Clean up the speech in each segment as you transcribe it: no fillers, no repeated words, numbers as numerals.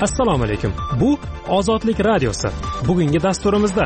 Assalomu alaykum. Bu Ozodlik radiosi. Bugungi dasturimizda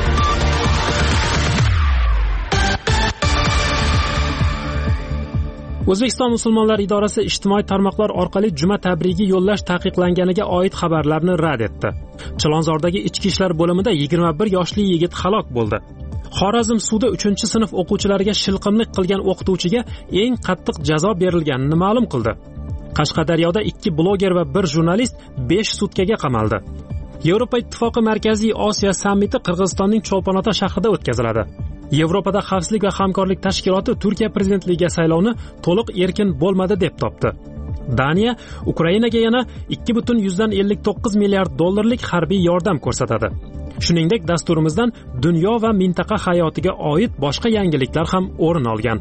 O'zbekiston musulmonlari idorasi ijtimoiy tarmoqlar orqali juma tabrigi yo'llash taqiqlanganiga oid xabarlarni rad etdi. Chilonzordagi ichki ishlar bo'limida 21 yoshli yigit halok bo'ldi. Xorazm sudi 3-sinf o'quvchilariga shilqimlik qilgan o'qituvchiga eng qattiq jazo berilganini ma'lum qildi. Qashqadaryoda 2 bloger va 1 jurnalist 5 sutkaga qamaldi. Yevropa Ittifoqi Markaziy Osiyo sammiti Qirg'izistonning Cho'lpon-Ota shahrida o'tkaziladi. Yevropada xavfsizlik va hamkorlik tashkiloti Turkiya prezidentligiga saylovni to'liq erkin bo'lmadi deb topdi. Daniya Ukrainaga yana 2,59 milliard dollarlik harbiy yordam ko'rsatadi. Shuningdek, dasturimizdan dunyo va mintaqa hayotiga oid boshqa yangiliklar ham o'rin olgan.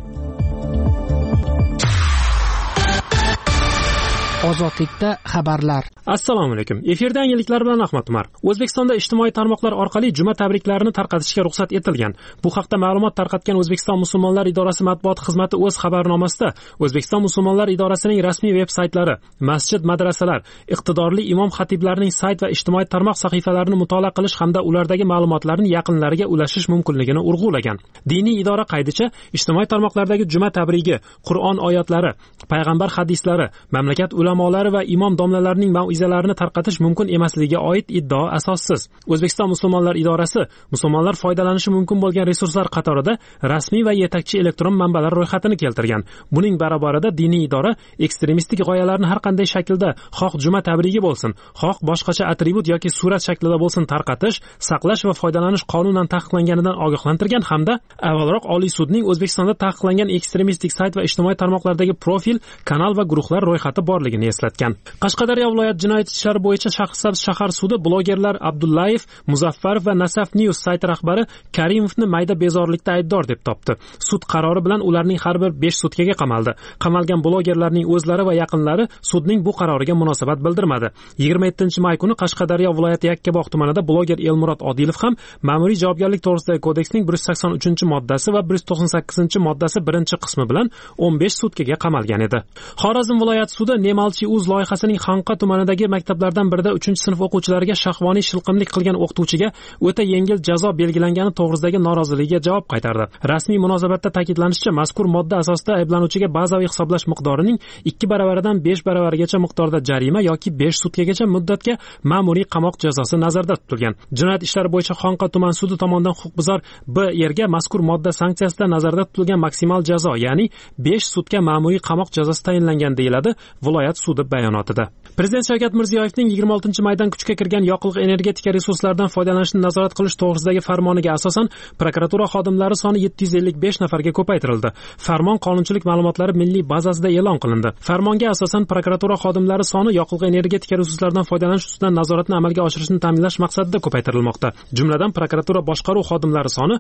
Ozodlikda xabarlar. Assalomu alaykum. Efirda yangiliklar bilan Ahmad Umar. O'zbekistonda ijtimoiy tarmoqlar orqali juma tabriklarini tarqatishga ruxsat etilgan. Bu haqda ma'lumot tarqatgan O'zbekiston musulmonlar idorasi matbuot xizmati o'z xabarnomasida O'zbekiston musulmonlar idorasining rasmiy veb-saytlari, masjid, madrasalar, iqtidorli imom xatiblarning sayt va ijtimoiy tarmoq sahifalarini mutolaa qilish hamda ulardagi ma'lumotlarni yaqinlariga ulashish mumkinligini urg'ulagan. Diniy idora qaydicha ijtimoiy tarmoqlardagi juma tabrigi, Qur'on oyatlari, payg'ambar hadislari, mamlakat ulamolari va imom domlalarining mau'izalarini tarqatish mumkin emasligiga oid iddao asossiz. O'zbekiston musulmonlar idorasi musulmonlar foydalanishi mumkin bo'lgan resurslar qatorida rasmiy va yetakchi elektron manbalar ro'yxatini keltirgan. Buning barobarida diniy idora ekstremistik g'oyalarni har qanday shaklda, xoh juma tabrigi bo'lsin, xoh boshqacha atribut yoki surat shaklida bo'lsin tarqatish, saqlash va foydalanish qonunan taqiqlanganidan ogohlantirgan hamda avvalroq Oliy sudning O'zbekistonda taqiqlangan ekstremistik sayt va ijtimoiy tarmoqlardagi profil, kanal va guruhlar ro'yxati borligini eslatgan. Qashqadaryo viloyat jinoyat ishlari bo'yicha Shaxsabz shahar sudi blogerlar Abdullayev, Muzaffarov va Nasaf News sayti rahbari Karimovni mayda bezorilikda aybdor deb topdi. Sud qarori bilan ularning har bir 5 sutkaga qamaldi. Qamalgan blogerlarning o'zlari va yaqinlari sudning bu qaroriga munosabat bildirmadi. 27-may kuni Qashqadaryo viloyati Yakkabog' tumanida bloger Elmurod Odilov ham ma'muriy javobgarlik to'g'risidagi kodeksning 183-moddasi va 198-moddasi 1-qismi bilan 15 sutkaga qamalgan edi. Xorazm viloyat sudi Nemalchi.uz loyihasining Xanqa tumanidagi maktablardan birida 3-sinf o'quvchilariga shahvoniy shilqimlik qilgan o'qituvchiga o'ta yengil jazo belgilangani to'g'risidagi noroziligiga javob qaytardi. Rasmiy munosabatda ta'kidlanishicha, mazkur modda asosida ayblanuvchiga bazaviy hisoblash miqdorining 2 baravaridan 5 baravarigacha miqdorda jarima yoki 5 sutkagacha muddatga ma'muriy qamoq jazosi nazarda tutilgan. Jinoyat ishlari bo'yicha Xanqa tuman sudi tomonidan huquqbuzar B.erga mazkur modda sanksiyasida nazarda tutilgan maksimal jazo, ya'ni 5 sutka ma'muriy qamoq jazosi tayinlangan deyiladi viloyat sudi bayonotida. Prezident Shavkat Mirziyoyevning 26-maydan kuchga kirgan yoqilg'i energetika resurslaridan foydalanishni nazorat qilish to'g'risidagi farmoniga asosan prokuratura xodimlari soni 755 nafarga ko'paytirildi. Farmon qonunchilik ma'lumotlari milliy bazasida e'lon qilindi. Farmonga asosan prokuratura xodimlari soni yoqilg'i energetika resurslaridan foydalanish ustidan nazoratni amalga oshirishni ta'minlash maqsadida ko'paytirilmoqda. Jumladan prokuratura boshqaruv xodimlari soni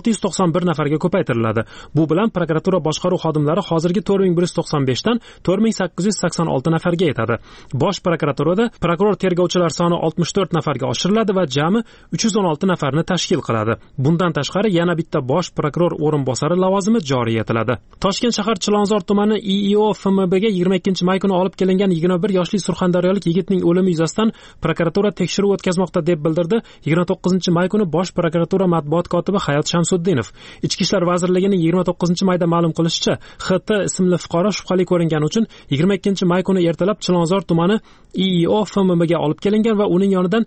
691 nafarga ko'paytiriladi. Bu bilan prokuratura boshqaruv xodimlari hozirgi 4195 dan 4886 nafarga yetadi. Bosh prokuraturada prokuror tergovchilar soni 64 nafarga oshiriladi va jami 316 nafarni tashkil qiladi. Bundan tashqari yana bitta bosh prokuror o'rinbosari lavozimi joriy etiladi. Toshkent shahar Chilonzor tumani IIO FMBga 22-may kuni olib kelingan 21 yoshli surxondaryolik yigitning o'limi yuzasidan prokuratura tekshiruv o'tkazmoqda deb bildirdi 29-may kuni bosh prokuratura matbuot kotibi Hayot Shamsuddinov. Ichki ishlar vazirligining 29-mayda ma'lum qilishicha, XT ismli fuqaro shubhali ko'ringani uchun 22-may kuni ertalab Chilonzor tumani IIO FMBga olib kelingan va uning yonidan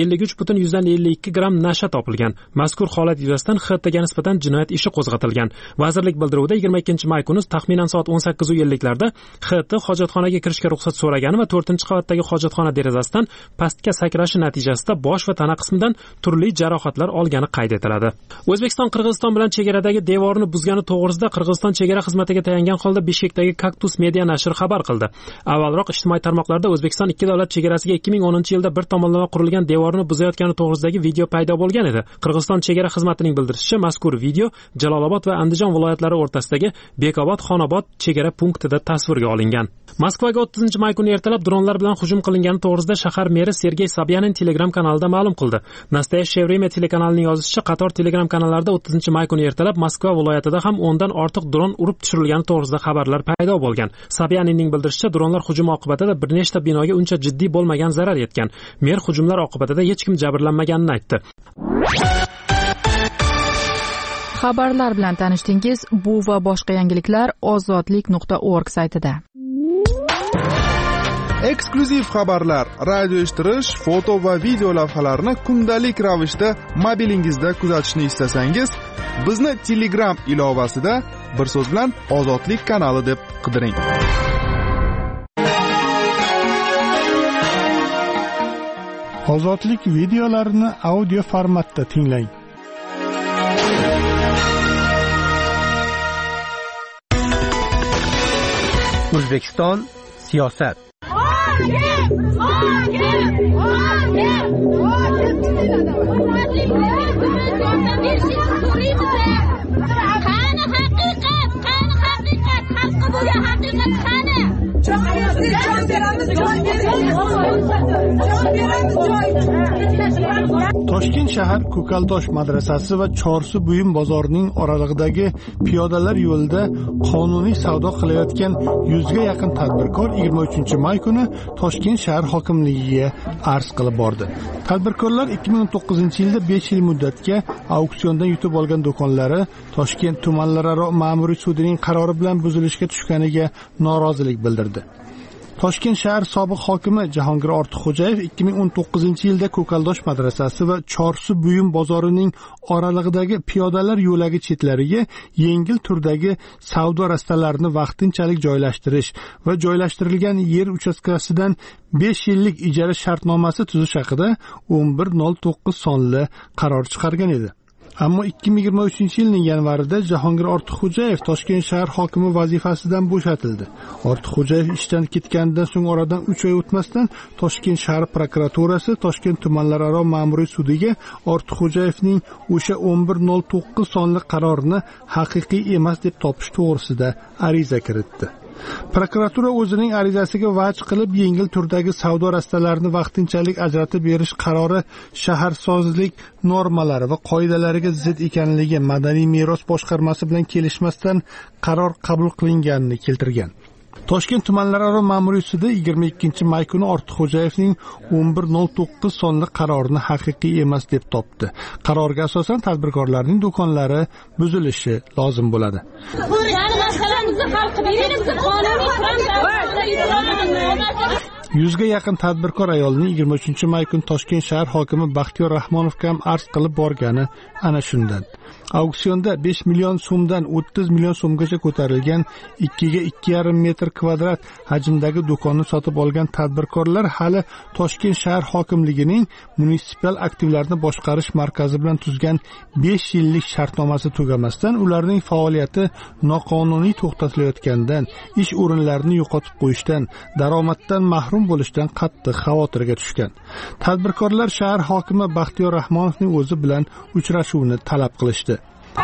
53,52 gramm nasha topilgan. Mazkur holat yuzasidan XTga nisbatan jinoyat ishi qo'zg'atilgan. Vazirlik bildiruvida 22-may kuni taxminan soat 18:50larda XT hojatxonaga kirishga ruxsat so'ragani va 4-qavatdagi hojatxona derazasidan pastga sakrashi natijasida bosh va tana qismidan turli jarohatlar olgani qayd etiladi. O'zbekiston Qirg'iziston bilan chegaradagi devorni buzgani to'g'risida Qirg'iziston chegara xizmatiga tayangan holda Bishkekdagi Kaktus media nashri xabar qildi. Avvalroq ijtimoiy tarmoqlarda O'zbekiston ikki davlat chegarasiga 2010-yilda bir tomonlama qurilgan devorni buzayotgani to'g'risidagi video paydo bo'lgan edi. Qirg'iziston chegara xizmatining bildirishicha, mazkur video Jalolobod va Andijon viloyatlari o'rtasidagi Bekobod-Xonobod chegara punktida tasvirga olingan. Moskvaga 30-may kuni ertalab dronlar bilan hujum qilingani to'g'risida shahar meri Sergey Sobyanin Telegram kanalida ma'lum qildi. Nastoyashye время telekanalining yozishicha, qator Telegram kanallarida 30-may kuni ertalab Moskva viloyatida ham 10 dan ortiq dron urib tushirilgani to'g'risida xabarlar paydo bo'lgan. Sobyaninning bildirishicha, dronlar hujumi oqibatida bir nechta binoga uncha uncha jiddiy bo'lmagan zarar yetgan. Mer hujumlar oqibatida hech kim jabrlanmaganini aytdi. Xabarlar bilan tanishdingiz. Bu va boshqa yangiliklar ozodlik.org saytida. Eksklyuziv xabarlar, radio eshittirish, foto va video lavhalarni kundalik ravishda mobilingizda kuzatishni istasangiz, bizni Telegram ilovasida bir so'z bilan Ozodlik kanali deb qidiring. Ozodlik videolarini audio formatda tinglang. O'zbekiston siyosat. Toshkent shahar Ko'kaldosh madrasasi va Chorsu buyum bozorining oralig'idagi piyodalar yo'lida qonuniy savdo qilayotgan 100 ga yaqin tadbirkor 23-may kuni Toshkent shahar hokimligiga arz qilib bordi. Tadbirkorlar 2019-yilda 5 yil muddatga auksiondan yutib olgan do'konlari Toshkent tumanlararo ma'muriy sudining qarori bilan buzilishga tushganiga norozilik bildirdi. Toshkent shahar sobiq hokimi Jahongir Ortiqxo'jayev 2019-yilda Ko'kaldosh madrasasi va Chorsu buyum bozorining oralig'idagi piyodalar yo'lagi chetlariga yengil turdagi savdo rastalarini vaqtinchalik joylashtirish va joylashtirilgan yer uchastkasidan 5 yillik ijara shartnomasi tuzish haqida 1109 sonli qaror chiqargan edi. Ammo 2023-yilning yanvarida Jahongir Ortiqxo'jayev Toshkent shahar hokimi vazifasidan bo'shatildi. Ortiqxo'jayev ishdan ketganidan so'ng oradan 3 oy o'tmasdan Toshkent shahar prokuraturasi Toshkent tumanlararo ma'muriy sudiga Ortiqxo'jayevning o'sha 1109 sonli qarorini haqiqiy emas deb topish to'g'risida ariza kiritdi. Prokuratura o'zining arizasiga vaj qilib yengil turdagi savdo rastalarini vaqtinchalik ajratib berish qarori shaharsozlik normalari va qoidalariga zid ekanligi Madaniy meros boshqarmasi bilan kelishmasdan qaror qabul qilinganini keltirgan. Toshkent tumanlararo ma'muriy sudi 22-may kuni Ortiqxo'jayevning 1109 sonli qarorini haqiqiy emas deb topdi. Qarorga asosan tadbirkorlarning do'konlari buzilishi lozim bo'ladi. Yuzga yaqin tadbirkor ayolning 23-may kuni Toshkent shahar hokimi Baxtiyor Rahmonovga ham arz qilib borgani ana shundan. Auksionda 5 million so'mdan 30 million so'mgacha ko'tarilgan 2 ga 2,5 metr kvadrat hajmdagi do'konni sotib olgan tadbirkorlar hali Toshkent shahar hokimligining munisipal aktivlarni boshqarish markazi bilan tuzgan 5 yillik shartnomasi tugamasdan ularning faoliyati noqonuniy to'xtatilayotganidan, ish o'rinlarini yo'qotib qo'yishdan, daromaddan mahrum bo'lishdan qattiq xavotirga tushgan. Tadbirkorlar shahar hokimi Baxtiyor Rahmonovning o'zi bilan uchrashuvni talab qilishdi.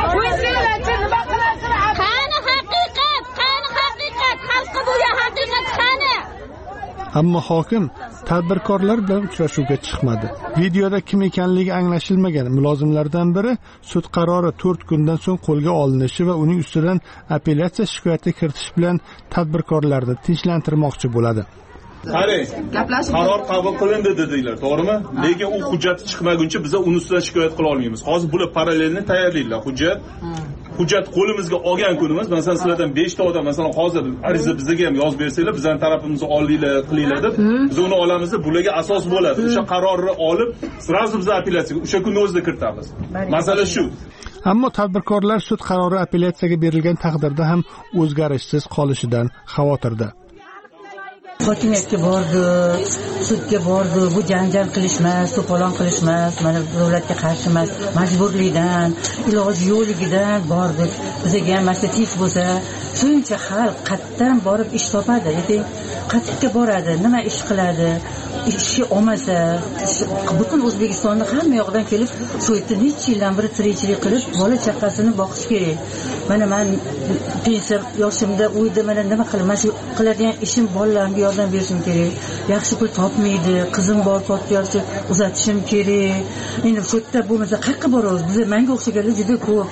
Ammo hokim tadbirkorlar bilan uchrashuvga chiqmadi. Videoda kim ekanligi anglashilmagan mulozimlardan biri sud qarori 4 kundan so'ng qo'lga olinishi va uning ustidan apellyatsiya shikoyati kiritish bilan tadbirkorlarni tinchlantirmoqchi bo'ladi. Qarang, qaror qabul qilindi dedinglar, to'g'rimi? Lekin u hujjat chiqmaguncha biz uni ustidan shikoyat qila olmaymiz. Hozir bular parallelni tayyorlaydilar. Hujjat qo'limizga olgan kunimiz, masalan, sizlardan 5 ta odam, masalan, hozir ariza bizga ham yozib bersanglar, bizning tarafimizni olinglar, qilinglar deb, biz uni olamiz, bularga asos bo'ladi. O'sha qarorni olib, sразу biz apellyatsiyaga o'sha kunni o'zida kiritamiz. Masala shu. Ammo tadbirkorlar sud qarori apellyatsiyaga berilgan taqdirda ham o'zgarishsiz qolishidan xavotirda. Hokimiyatga bordi, sudga bordi, bu janjal qilishmas, to'polon qilishmas, mana davlatga qarshi emas, majburlikdan, iloji yo'qligidan bordik. Bizga ham mas'uliyat bo'lsa, shuncha xalq qatdan borib ish topadi, qayerga boradi, nima ish qiladi, ishi olmasa, butun O'zbekistonni hamma yoqdan kelib, shu yerda necha yildan beri tirikchilik qilib, bola chaqasini boqish kerak. Mana men pensiya yoshimda uyda mana nima qilaman, shu qiladigan ishim bolalarga yordam berishim kerak. Yaxshi pul topmaydi, qizim bor, katta yoshda uzatishim kerak. Endi shu yerda bo'lmasa qayerga boramiz? Biz menga o'xshaganlar juda ko'p.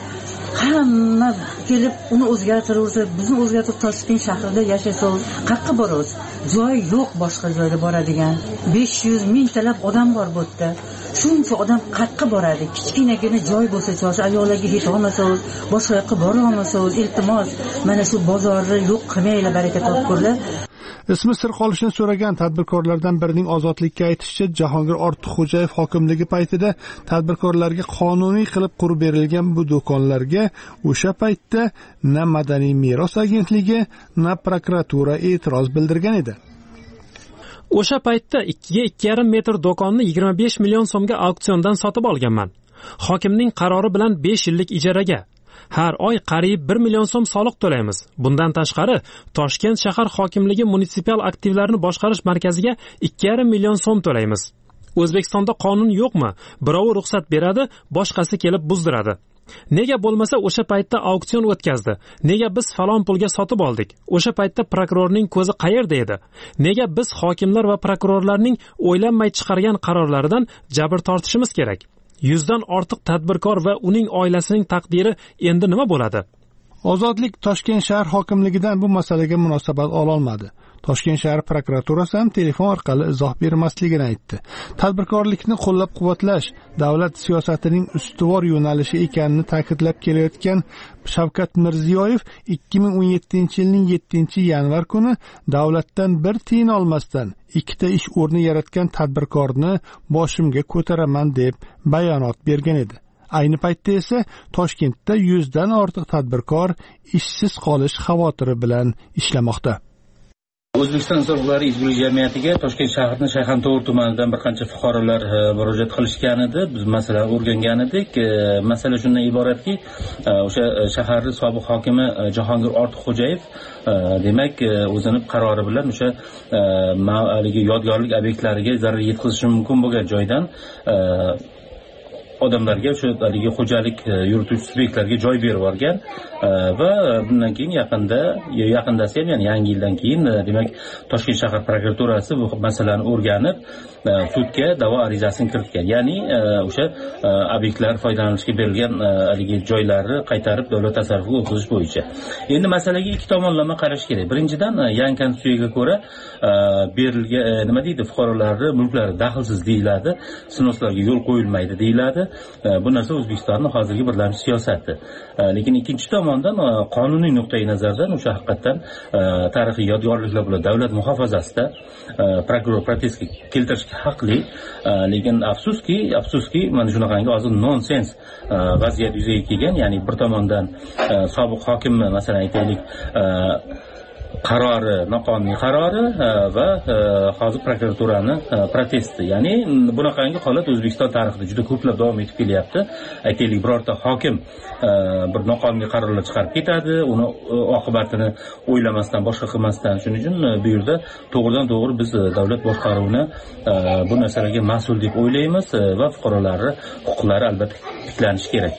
hamma kelib uni o'zgartiraversa, bizni o'zgartirib Toshkent shahrida yashaysiz, qayerga borasiz? Joy yo'q boshqa joyga boradigan. 500 mingtalab odam bor bu yerda. Shuncha odam qayerga boradi? Kichkinagina joy bo'lsa, cho'sha ayollarga yeta olmasangiz, boshqa yoqqa bora olmasangiz, iltimos, mana shu bozorni yo'q qilmanglar, baraka topkurlar. Ismi sir qolishini so'ragan tadbirkorlardan birining Ozodlikka aytishicha, Jahongir Ortiqxo'jayev hokimligi paytida tadbirkorlarga qonuniy qilib qurib berilgan bu do'konlarga o'sha paytda na Madaniy meros agentligi, na prokuratura e'tiroz bildirgan edi. O'sha paytda 2 ga 2,5 metr do'konni 25 million so'mga auksiondan sotib olganman. Hokimning qarori bilan 5 yillik ijaraga har oy qariyb 1 million so'm soliq to'laymiz. Bundan tashqari, Toshkent shahar hokimligi munisipal aktivlarni boshqarish markaziga 2,5 million so'm to'laymiz. O'zbekistonda qonun yo'qmi? Birovi ruxsat beradi, boshqasi kelib buzdiradi. Nega bo'lmasa o'sha paytda auksion o'tkazdi? Nega biz falon pulga sotib oldik? O'sha paytda prokurorning ko'zi qayerda edi? Nega biz hokimlar va prokurorlarning o'ylanmay chiqargan qarorlaridan jabr tortishimiz kerak? 100 dan ortiq tadbirkor va uning oilasining taqdiri endi nima bo'ladi? Ozodlik Toshkent shahar hokimligidan bu masalaga munosabat ola olmadi. Toshkent shahar prokuraturasi ham telefon orqali izoh bermasligini aytdi. Tadbirkorlikni qo'llab-quvvatlash davlat siyosatining ustuvor yo'nalishi ekanini ta'kidlab kelayotgan Shavkat Mirziyoyev 2017-yilning 7-yanvar kuni davlatdan bir tiyin olmasdan 2 ta ish o'rni yaratgan tadbirkorni boshimga ko'taraman deb bayonot bergan edi. Ayni paytda esa Toshkentda 100 dan ortiq tadbirkor ishsiz qolish xavotiri bilan ishlamoqda. O'zbekiston insonlar izgulik jamiyatiga Toshkent shahrining Shayxontohur tumanidan bir qancha fuqarolar murojaat qilishgan edi. Biz masalani o'rgangan edik. Masala shundan iboratki, o'sha shaharning sobiq hokimi Jahongir Ortiqxo'jayev demak o'zining qarori bilan o'sha yodgorlik obyektlariga zarar yetkazishi mumkin bo'lgan joydan odamlarga shu haligi xo'jalik yurituvchi subyektlarga joy berib yuborgan va bundan keyin yaqindasi ham, ya'ni yangi yildan keyin demak Toshkent shahar prokuraturasi bu masalani o'rganib sudga da'vo arizasini kiritgan. Ya'ni o'sha obyektlar foydalanishga berilgan haligi joylarni qaytarib davlat tasarrufiga o'tkazish bo'yicha. Endi masalaga ikki tomonlama qarash kerak. Birinchidan, yangi konstitutsiyaga ko'ra berilgan fuqarolarning mulklari daxlsiz deyiladi, sinoslarga yo'l qo'yilmaydi deyiladi. Bu narsa O'zbekistonning hozirgi birlamchi siyosati. Lekin ikkinchi tomondan qonuniy nuqtai nazardan o'sha haqiqatan tarixiy yodgorliklar bilan davlat muhofazasida prokuror protestga keltirishga haqli. Lekin afsuski mana shunaqangi hozir nonsens vaziyat yuzaga kelgan. Ya'ni bir tomondan sobiq hokim, masalan aytaylik, qarori, noqonuniy qarori va hozir prokuraturani protesti. Ya'ni bunaqangi holat O'zbekiston tarixida juda ko'plab davom etib kelyapti. Aytaylik, birorta hokim bir noqonuniy qarorlar chiqarib ketadi, uni oqibatini o'ylamasdan, boshqa qilmasdan. Shuning uchun bu yerda to'g'ridan-to'g'ri biz davlat boshqaruvini bu narsalarga mas'ul deb o'ylaymiz va fuqarolarning huquqlari albatta tiklanishi kerak.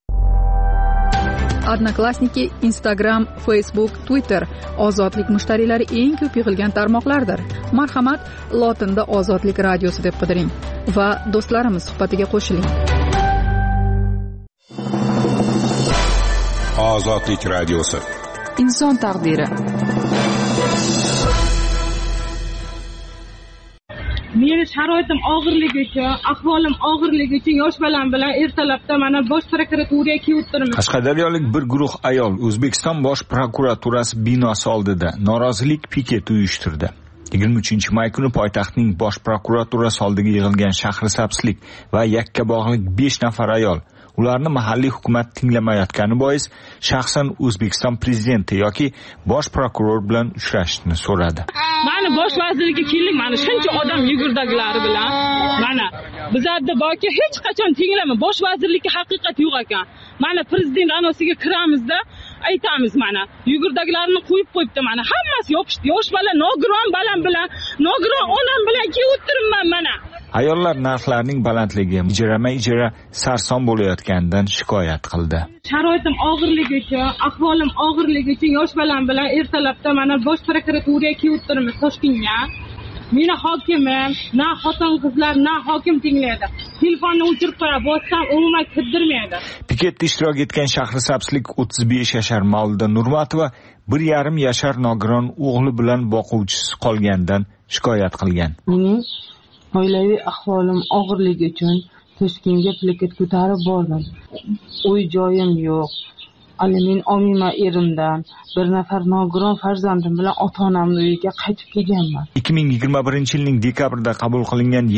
Odnoklassniki, Instagram, Facebook, Twitter ozodlik mushtariylari eng ko'p yig'ilgan tarmoqlardir. Marhamat, lotinda Ozodlik radiosi deb qidiring va do'stlarimiz suhbatiga qo'shiling. Ozodlik radiosi. Inson taqdiri. Meni sharoitim og'irligi uchun, ahvolim og'irligi uchun yosh balam bilan ertalabda mana bosh prokuraturaga kelib o'tirdim. Qashqadaryolik bir guruh ayol O'zbekiston bosh prokuraturasi binosi oldida norozilik piketi uyushtirdi. 23-may kuni poytaxtning bosh prokuraturasi oldiga yig'ilgan Shahrisabzlik va Yakkabog'lik 5 nafar ayol ularni mahalliy hukumat tinglamayotgani bois shaxsan O'zbekiston prezidenti yoki bosh prokuror bilan uchrashishni so'radi. Mana bosh vazirga keldik, mana shuncha odam yugurdaglari bilan. Mana bizlarda borki hech qachon tinglama, bosh vazirlikka haqiqat yo'q ekan. Mana prezident anosiga kiramizda aytamiz, mana yugurdaglarni qo'yib qo'yibdi, mana hammasi yopishdi. Yosh bola, nogiron balam bilan, nogiron onam bilan kelib o'tiribman mana. Ayollar narxlarning balandligi, ijara sarson bo'layotganidan shikoyat qildi. Sharoitim og'irligi uchun, ahvolim og'irligi uchun yosh balam bilan ertalabda mana bosh prokuraturaga kelib o'tiramiz Toshkentga. meni hokimim, na xotin qizlar, na hokim tinglaydi. Telefonni o'chirib qo'yadi, bossam umuman kirdirmaydi. Piketda ishtirok etgan Shahrisabzlik 35 yashar Mavluda Nurmatova 1,5 yashar nogiron o'g'li bilan boquvchisiz qolganidan shikoyat qilgan. Mening oilaviy ahvolim og'irligi uchun Toshkentga plaket ko'tarib bordim. Uy joyim yo'q. Men olmayman erimdan, bir nafar nogiron farzandim bilan ota-onamning uyiga qaytib kelganman. 2021-yilning dekabrida qabul qilingan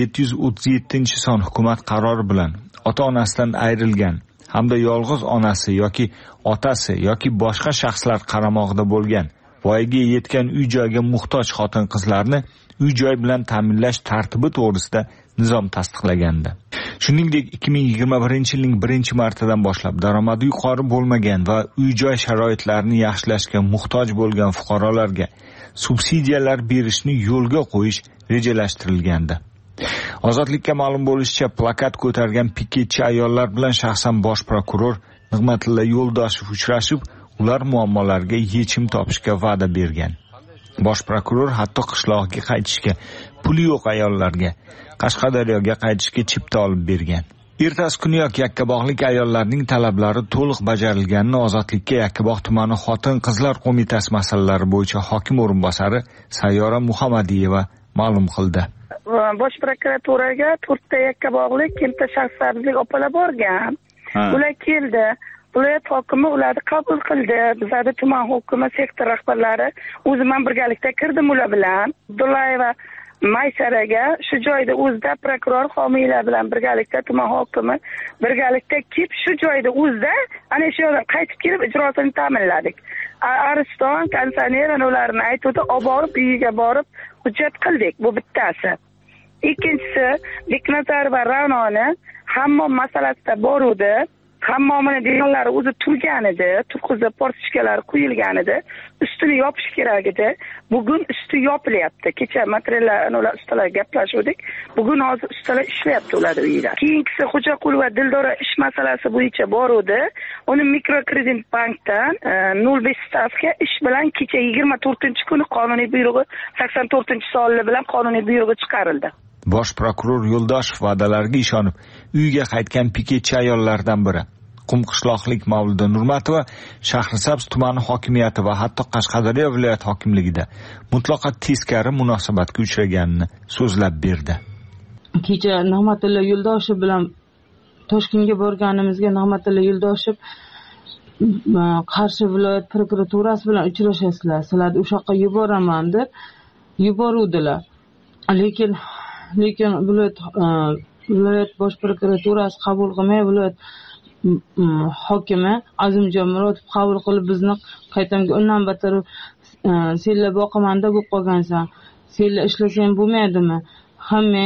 737-son hukumat qarori bilan ota-onasidan ayrilgan hamda yolg'iz onasi yoki otasi yoki boshqa shaxslar qaramog'ida bo'lgan, voyaga yetgan uy-joyga muhtoj xotin-qizlarni uy-joy bilan ta'minlash tartibi to'g'risida nizom tasdiqlagandi. Shuningdek, 2021-yilning 1-martidan boshlab daromadi yuqori bo'lmagan va uy-joy sharoitlarini yaxshilashga muhtoj bo'lgan fuqarolarga subsidiyalar berishni yo'lga qo'yish rejalashtirilgandi. Ozodlikka ma'lum bo'lishicha, plakat ko'targan piketchi ayollar bilan shaxsan bosh prokuror Nig'matilla Yo'ldoshev uchrashib, ular muammolariga yechim topishga va'da bergan. Bosh prokuror hatto qishlog'iga qaytishga, puli yo'q ayollarga Qashqadaryoga qaytishga chipta olib bergan. Ertasi kuniyoq Yakkabog'lik ayollarning talablari to'liq bajarilganini Ozodlikka Yakkabog' tumani Xotin-qizlar qo'mitasi masalalari bo'yicha hokim o'rinbosari Sayyora Muhammadiyeva ma'lum qildi. Bosh prokuraturaga 4 ta Yakkabog'lik kimta shaxslarlik opalar borgan. Ular keldi. Viloyat hokimi ularni qabul qildi. Bizda tuman hokimi sektor rahbarlari o'zim birgalikda kirdim ular bilan. Abdullayeva Maysaraga shu joyda o'zida prokuror homiylar bilan birgalikda tuman hokimi birgalikda kelib shu joyda o'zida ana shu yerdan qaytib kelib ijrosini ta'minladik. Ariston, konsioner ularni aytdi, olib borib uyiga borib hujjat qildik. Bu bittasi. Ikkinchisi, Beknazar va Ravnoni hammom masalasida boruvdi. Hammomini deganlari o'zi turgan edi, turqizib portishkalar qo'yilgan edi, ustini yopish kerak edi. Bugun usti yopilyapti. Kecha materiallarni ular ustalar gaplashuvdik. Bugun hozir ustalar ishlayapti ular uyida. Keyingisi Xo'jaqulova Dildora ish masalasi bo'yicha boruvdi. Uni mikrokredit bankdan 0,5 stavka ish bilan kecha 24-kuni qonuniy buyrug'i 84-sonli bilan qonuniy buyrug'i chiqarildi. Bosh prokuror Yo'ldoshev va'dalariga ishonib, uyiga qaytgan piketchi ayollardan biri Qumqishloqlik Mavluda Nurmatova Shahrisabz tumani hokimiyati va hatto Qashqadaryo viloyat hokimligida mutlaqo teskari munosabatga uchraganini so'zlab berdi. Kecha Nig'matilla Yo'ldoshev bilan Toshkentga borganimizga Nig'matilla Yo'ldoshev Qarshi viloyat prokuraturasi bilan uchrashasizlar, sizlarni o'sha yoqqa yuboraman deb yuboruvdilar. Lekin viloyat bosh prokuraturasi qabul qilmay, viloyat hokimi Azimjon Murodov qabul qilib bizni qaytamga undan battar senlar boqimanda bo'lib qolgansan, senlar ishlasang bo'lmaydimi, hamma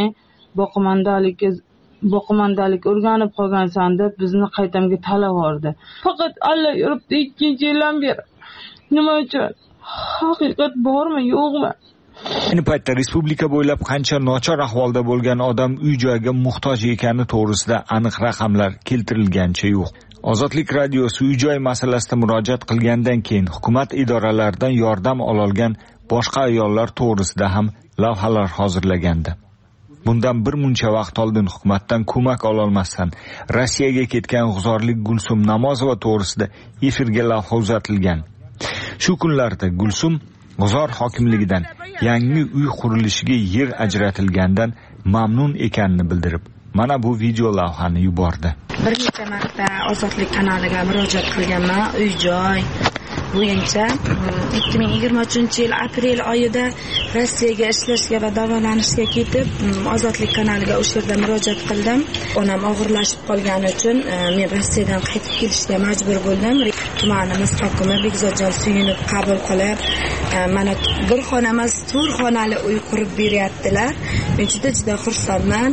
boqimandalik o'rganib qolgansan deb bizni qaytamga talab oldi. Faqat Allah yuribdi 2-yildan beri. Nima uchun? Haqiqat bormi, yo'qmi? Ayni paytda respublika bo'ylab qancha nochor ahvolda bo'lgan odam uy-joyga muhtoj ekani to'g'risida aniq raqamlar keltirilgancha yo'q. Ozodlik radiosi uy-joy masalasida murojaat qilgandan keyin hukumat idoralaridan yordam olgan boshqa ayollar to'g'risida ham lavhalar hozirlagandi. Bundan bir muncha vaqt oldin hukumatdan ko'mak ololmasdan Rossiyaga ketgan g'uzorlik Gulsum Namozova to'g'risida efirga lavha uzatilgan. Shu kunlarda Gulsum G'uzor hokimligidan yangi uy qurilishiga yer ajratilgandan mamnun ekanini bildirib, mana bu video lavhani yubordi. Bir necha marta Ozodlik kanaliga murojaat qilganman, uy-joy bo'yicha 2023-yil aprel oyida Rossiyaga ishlashga va davolanishga ketib, Ozodlik kanaliga o'sha yerda murojaat qildim. Onam og'irlashib qolgani uchun men Rossiyadan qaytib kelishga majbur bo'ldim. Tumanimiz hokimi Bekzodjon Suyunov qabul qilib, mana bir xona emas, 4 xonali uy qurib beryaptilar. Men juda xursandman.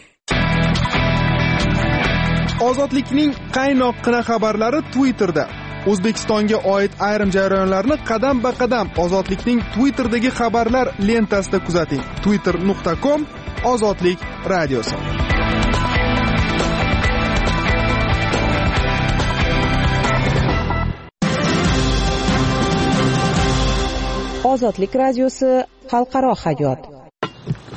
Ozodlikning qaynoqqina xabarlari Twitterda. O'zbekistonga oid ayrim jarayonlarni qadam-ba-qadam Ozodlikning Twitterdagi xabarlar lentasida kuzating. twitter.com/ozodlik radiosi. Ozodlik radiosi xalqaro hayot.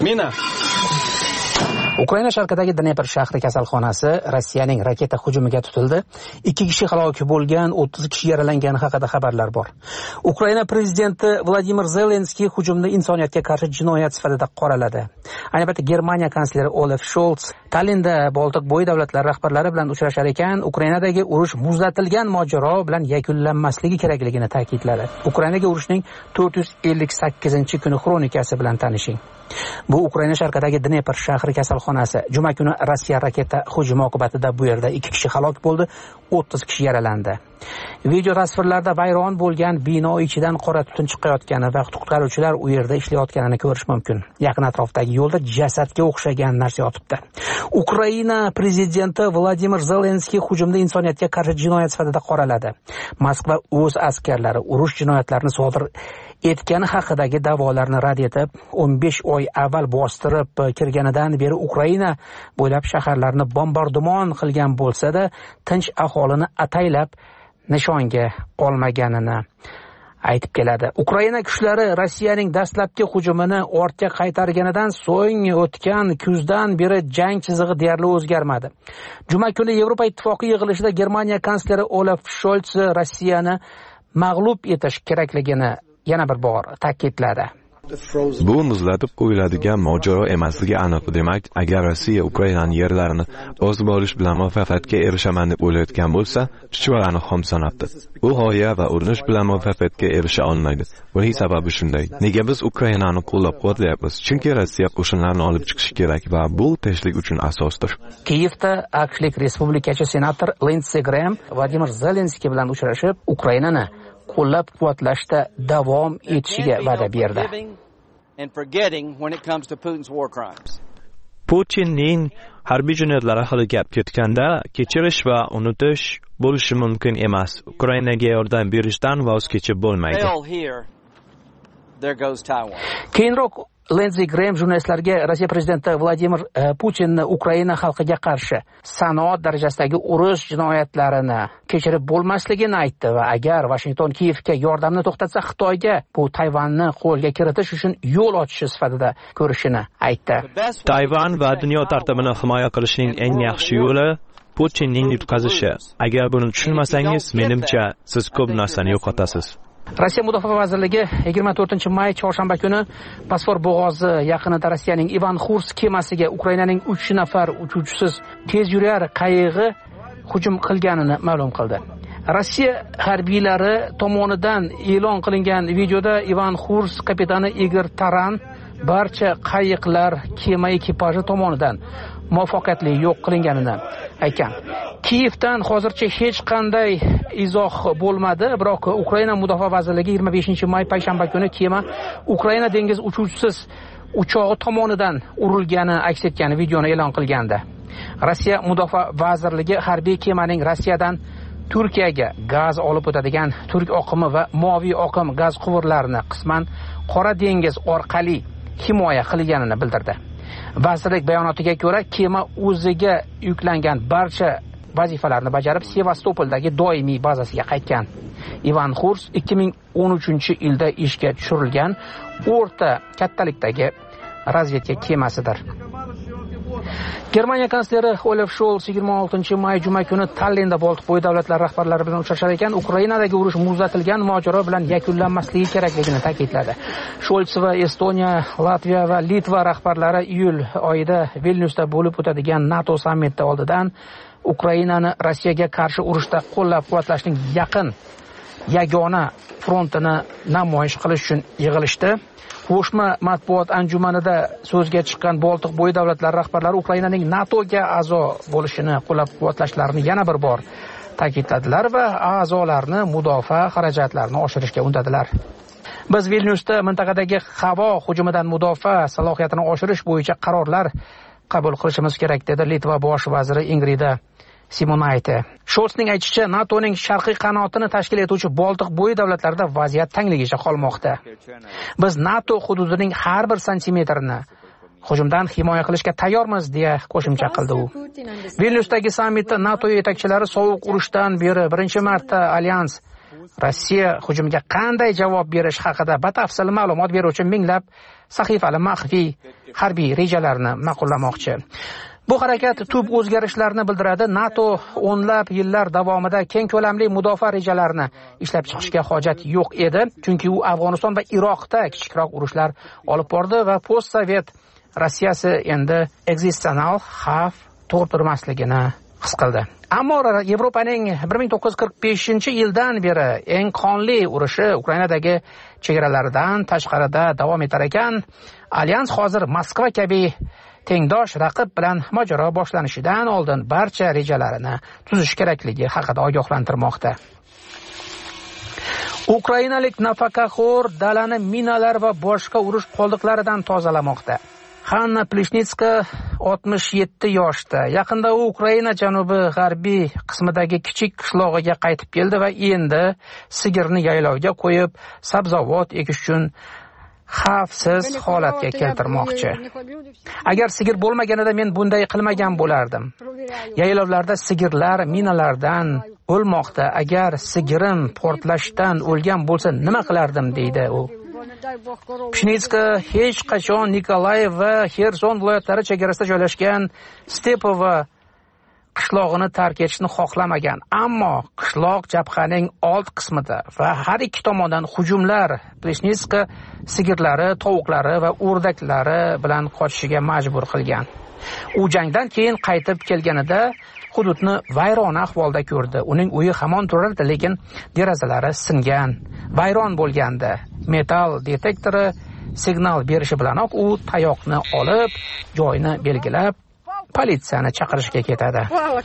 Mena. Ukraina sharqidagi Dnepr shahri kasalxonasi Rossiyaning raketa hujumiga tutildi. 2 kishi halok bo'lgan, 30 kishi yaralangani haqida xabarlar bor. Ukraina prezidenti Vladimir Zelenskiy hujumni insoniyatga qarshi jinoyat sifatida qoraladi. Ayni paytda Germaniya kansleri Olaf Scholz Tallinda Boltiq bo'yi davlatlari rahbarlari bilan uchrashar ekan, Ukrainadagi urush muzlatilgan mojaro bilan yakunlanmasligi kerakligini ta'kidladi. Ukrainaga urushning 458-kuni xronikasi bilan tanishing. Bu Ukraina sharqidagi Dnepr shahri kasalxonasi. Juma kuni Rossiya raketa hujumi oqibatida bu yerda 2 kishi halok bo'ldi, 30 kishi yaralandi. Video tasvirlarda vayron bo'lgan bino ichidan qora tutun chiqayotgani va qutqaruvchilar u yerda ishlayotganini ko'rish mumkin. Yaqin atrofdagi yo'lda jasadga o'xshagan narsa yotibdi. Ukraina prezidenti Vladimir Zelenskiy hujumni insoniyatga qarshi jinoyat sifatida qoraladi. Moskva o'z askarlari urush jinoyatlarini sodir etgani haqidagi da'volarni rad etib, 15 oy avval bostirib kirganidan beri Ukraina bo'ylab shaharlarni bombardimon qilgan bo'lsa-da, tinch aholini ataylab nishonga olmaganini aytib keladi. Ukraina kuchlari Rossiyaning dastlabki hujumini ortga qaytarganidan so'ng o'tgan kuzdan beri jang chizig'i deyarli o'zgarmadi. Juma kuni Yevropa Ittifoqi yig'ilishida Germaniya kansleri Olaf Scholz Rossiyani mag'lub etish kerakligini yana bir bor ta'kidladi. Bu muzlatib qo'yiladigan mojaro emasligi aniq. Demak, agar Rossiya Ukrainaning yerlarini bosib olish bilan muvaffaqiyatga erishaman deb o'ylayotgan bo'lsa, chuchvarani xom sanabdi. Bu g'oya va urinish bilan muvaffaqiyatga erisha olmaydi. Buning sababi shunday. Nega biz Ukrainani qo'llab-quvvatlayapmiz? Chunki Rossiya qo'shinlarini olib chiqishi kerak va bu tinchlik uchun asosdir. Kiyevda aqshlik respublikachi senator Lindsey Graham Vladimir Zelenskiy bilan uchrashib, Ukrainani qo'llab-quvvatlashda davom etishiga va'da berdi. Putinning harbiy jinoyatlari haqida gap ketganda, kechirish va unutish bo'lishi mumkin emas. Ukrainaga yordam berishdan voz kechib bo'lmaydi. Keyinroq Lindsey Graham jurnalistlarga Rossiya prezidenti Vladimir Putinni Ukraina xalqiga qarshi sanoat darajasidagi urush jinoyatlarini kechirib bo'lmasligini aytdi va agar Washington Kiyevga yordamni to'xtatsa, Xitoyga bu Tayvanni qo'lga kiritish uchun yo'l ochishi sifatida ko'rishini aytdi. Tayvan va dunyo tartibini himoya qilishning eng yaxshi yo'li Putinning yutqazishi. Agar buni tushunmasangiz, menimcha siz ko'p narsani yo'qotasiz. Rossiya Mudofaa vazirligi 24-may chorshanba kuni Bosfor bo'g'ozi yaqinida Rossiyaning Ivan Xurs kemasiga Ukrainaning 3 nafar uchuvchisiz tezyurar qayig'i hujum qilganini ma'lum qildi. Rossiya harbiylari tomonidan e'lon qilingan videoda Ivan Xurs kapitani Igor Taran barcha qayiqlar kema ekipaji tomonidan muvaffaqiyatli yo'q qilinganini aytgan. Kiyevdan hozircha hech qanday izoh bo'lmadi, biroq Ukraina Mudofaa vazirligi 25-may payshanba kuni kema Ukraina dengiz uchuvchisiz uchog'i tomonidan urilgani aks etgan videoni e'lon qilgandi. Rossiya Mudofaa vazirligi harbiy kemaning Rossiyadan Turkiyaga gaz olib o'tadigan turk oqimi va moviy oqim gaz quvurlarini qisman Qora dengiz orqali himoya qilganini bildirdi. Vazirlik bayonotiga ko'ra, kema o'ziga yuklangan barcha vazifalarni bajarib Sevastopoldagi doimiy bazasiga qaytgan. Ivan Xurs 2013-yilda ishga tushirilgan o'rta kattalikdagi razvedka kemasidir. Germaniya kansleri Olaf Scholz 26-may juma kuni Tallinda Boltiq bo'yi davlatlari rahbarlari bilan uchrashar ekan, Ukrainadagi urush muzlatilgan mojaro bilan yakunlanmasligi kerakligini ta'kidladi. Scholz va Estoniya, Latviya va Litva rahbarlari iyul oyida Vilnyusda bo'lib o'tadigan NATO sammiti oldidan Ukrainani Rossiyaga qarshi urushda qo'llab-quvvatlashning yagona frontini namoyish qilish uchun yig'ilishdi. Qo'shma matbuot anjumanida so'zga chiqqan Boltiq bo'yi davlatlari rahbarlari Ukrainaning NATOga a'zo bo'lishini qo'llab-quvvatlashlarini yana bir bor ta'kidladilar va a'zolarni mudofaa xarajatlarini oshirishga undadilar. Biz Vilnyusda mintaqadagi havo hujumidan mudofaa salohiyatini oshirish bo'yicha qarorlar qabul qilishimiz kerak, dedi Litva bosh vaziri Ingrida Simonaite. Scholzning aytishicha, NATOning sharqiy qanotini tashkil etuvchi Boltiq bo'yi davlatlarida vaziyat tangligicha qolmoqda. Biz NATO hududining har bir santimetrini hujumdan himoya qilishga tayyormiz, deya qo'shimcha qildi u. Vilnyusdagi sammitda NATO yetakchilari sovuq urushdan beri birinchi marta alyans Rossiya hujumiga qanday javob berish haqida batafsil ma'lumot beruvchi minglab sahifali maxfiy harbiy rejalarni ma'qullamoqchi. Bu harakat tub o'zgarishlarni bildiradi. NATO o'nlab yillar davomida keng ko'lamli mudofaa rejalarini ishlab chiqishga hojat yo'q edi, chunki u Afg'oniston va Iroqda kichikroq urushlar olib bordi va postsovet Rossiyasi endi ekzissional xavf tug'dirmasligini his qildi. Ammo Yevropaning 1945-yildan beri eng qonli urushi Ukrainadagi chegaralaridan tashqarida davom etar ekan, alyans hozir Moskva kabi tengdosh raqib bilan mojaro boshlanishidan oldin barcha rejalarini tuzish kerakligi haqida ogohlantirmoqda. Ukrainalik nafaqaxo'r dalani minalar va boshqa urush qoldiqlaridan tozalamoqda. Hanna Plishnitska 67 yoshda. Yaqinda u Ukraina janubi-g'arbiy qismidagi kichik qishlog'iga qaytib keldi va endi sigirni yaylovga qo'yib, sabzavot ekish uchun xavfsiz holatga keltirmoqchi. Agar sigir bo'lmaganida men bunday qilmagan bo'lardim. Yaylovlarda sigirlar minalardan o'lmoqda. Agar sigirim portlashdan o'lgan bo'lsa nima qilardim, deydi u. Pshnitska hech qachon Nikolayev va Xerson viloyatlari chegarasida joylashgan Stepovo qishlog'ini tark etishni xohlamagan, ammo qishloq jabhaning old qismida va har ikki tomondan hujumlar Plishnitska sigirlari, tovuqlari va o'rdaklari bilan qochishiga majbur qilgan. U jangdan keyin qaytib kelganida hududni vayrona ahvolda ko'rdi. Uning uyi hamon turardi, lekin derazalari singan, vayron bo'lgandi. Metal detektori signal berishi bilanoq u tayoqni olib, joyni belgilab, politsiyani chaqirishga ketadi.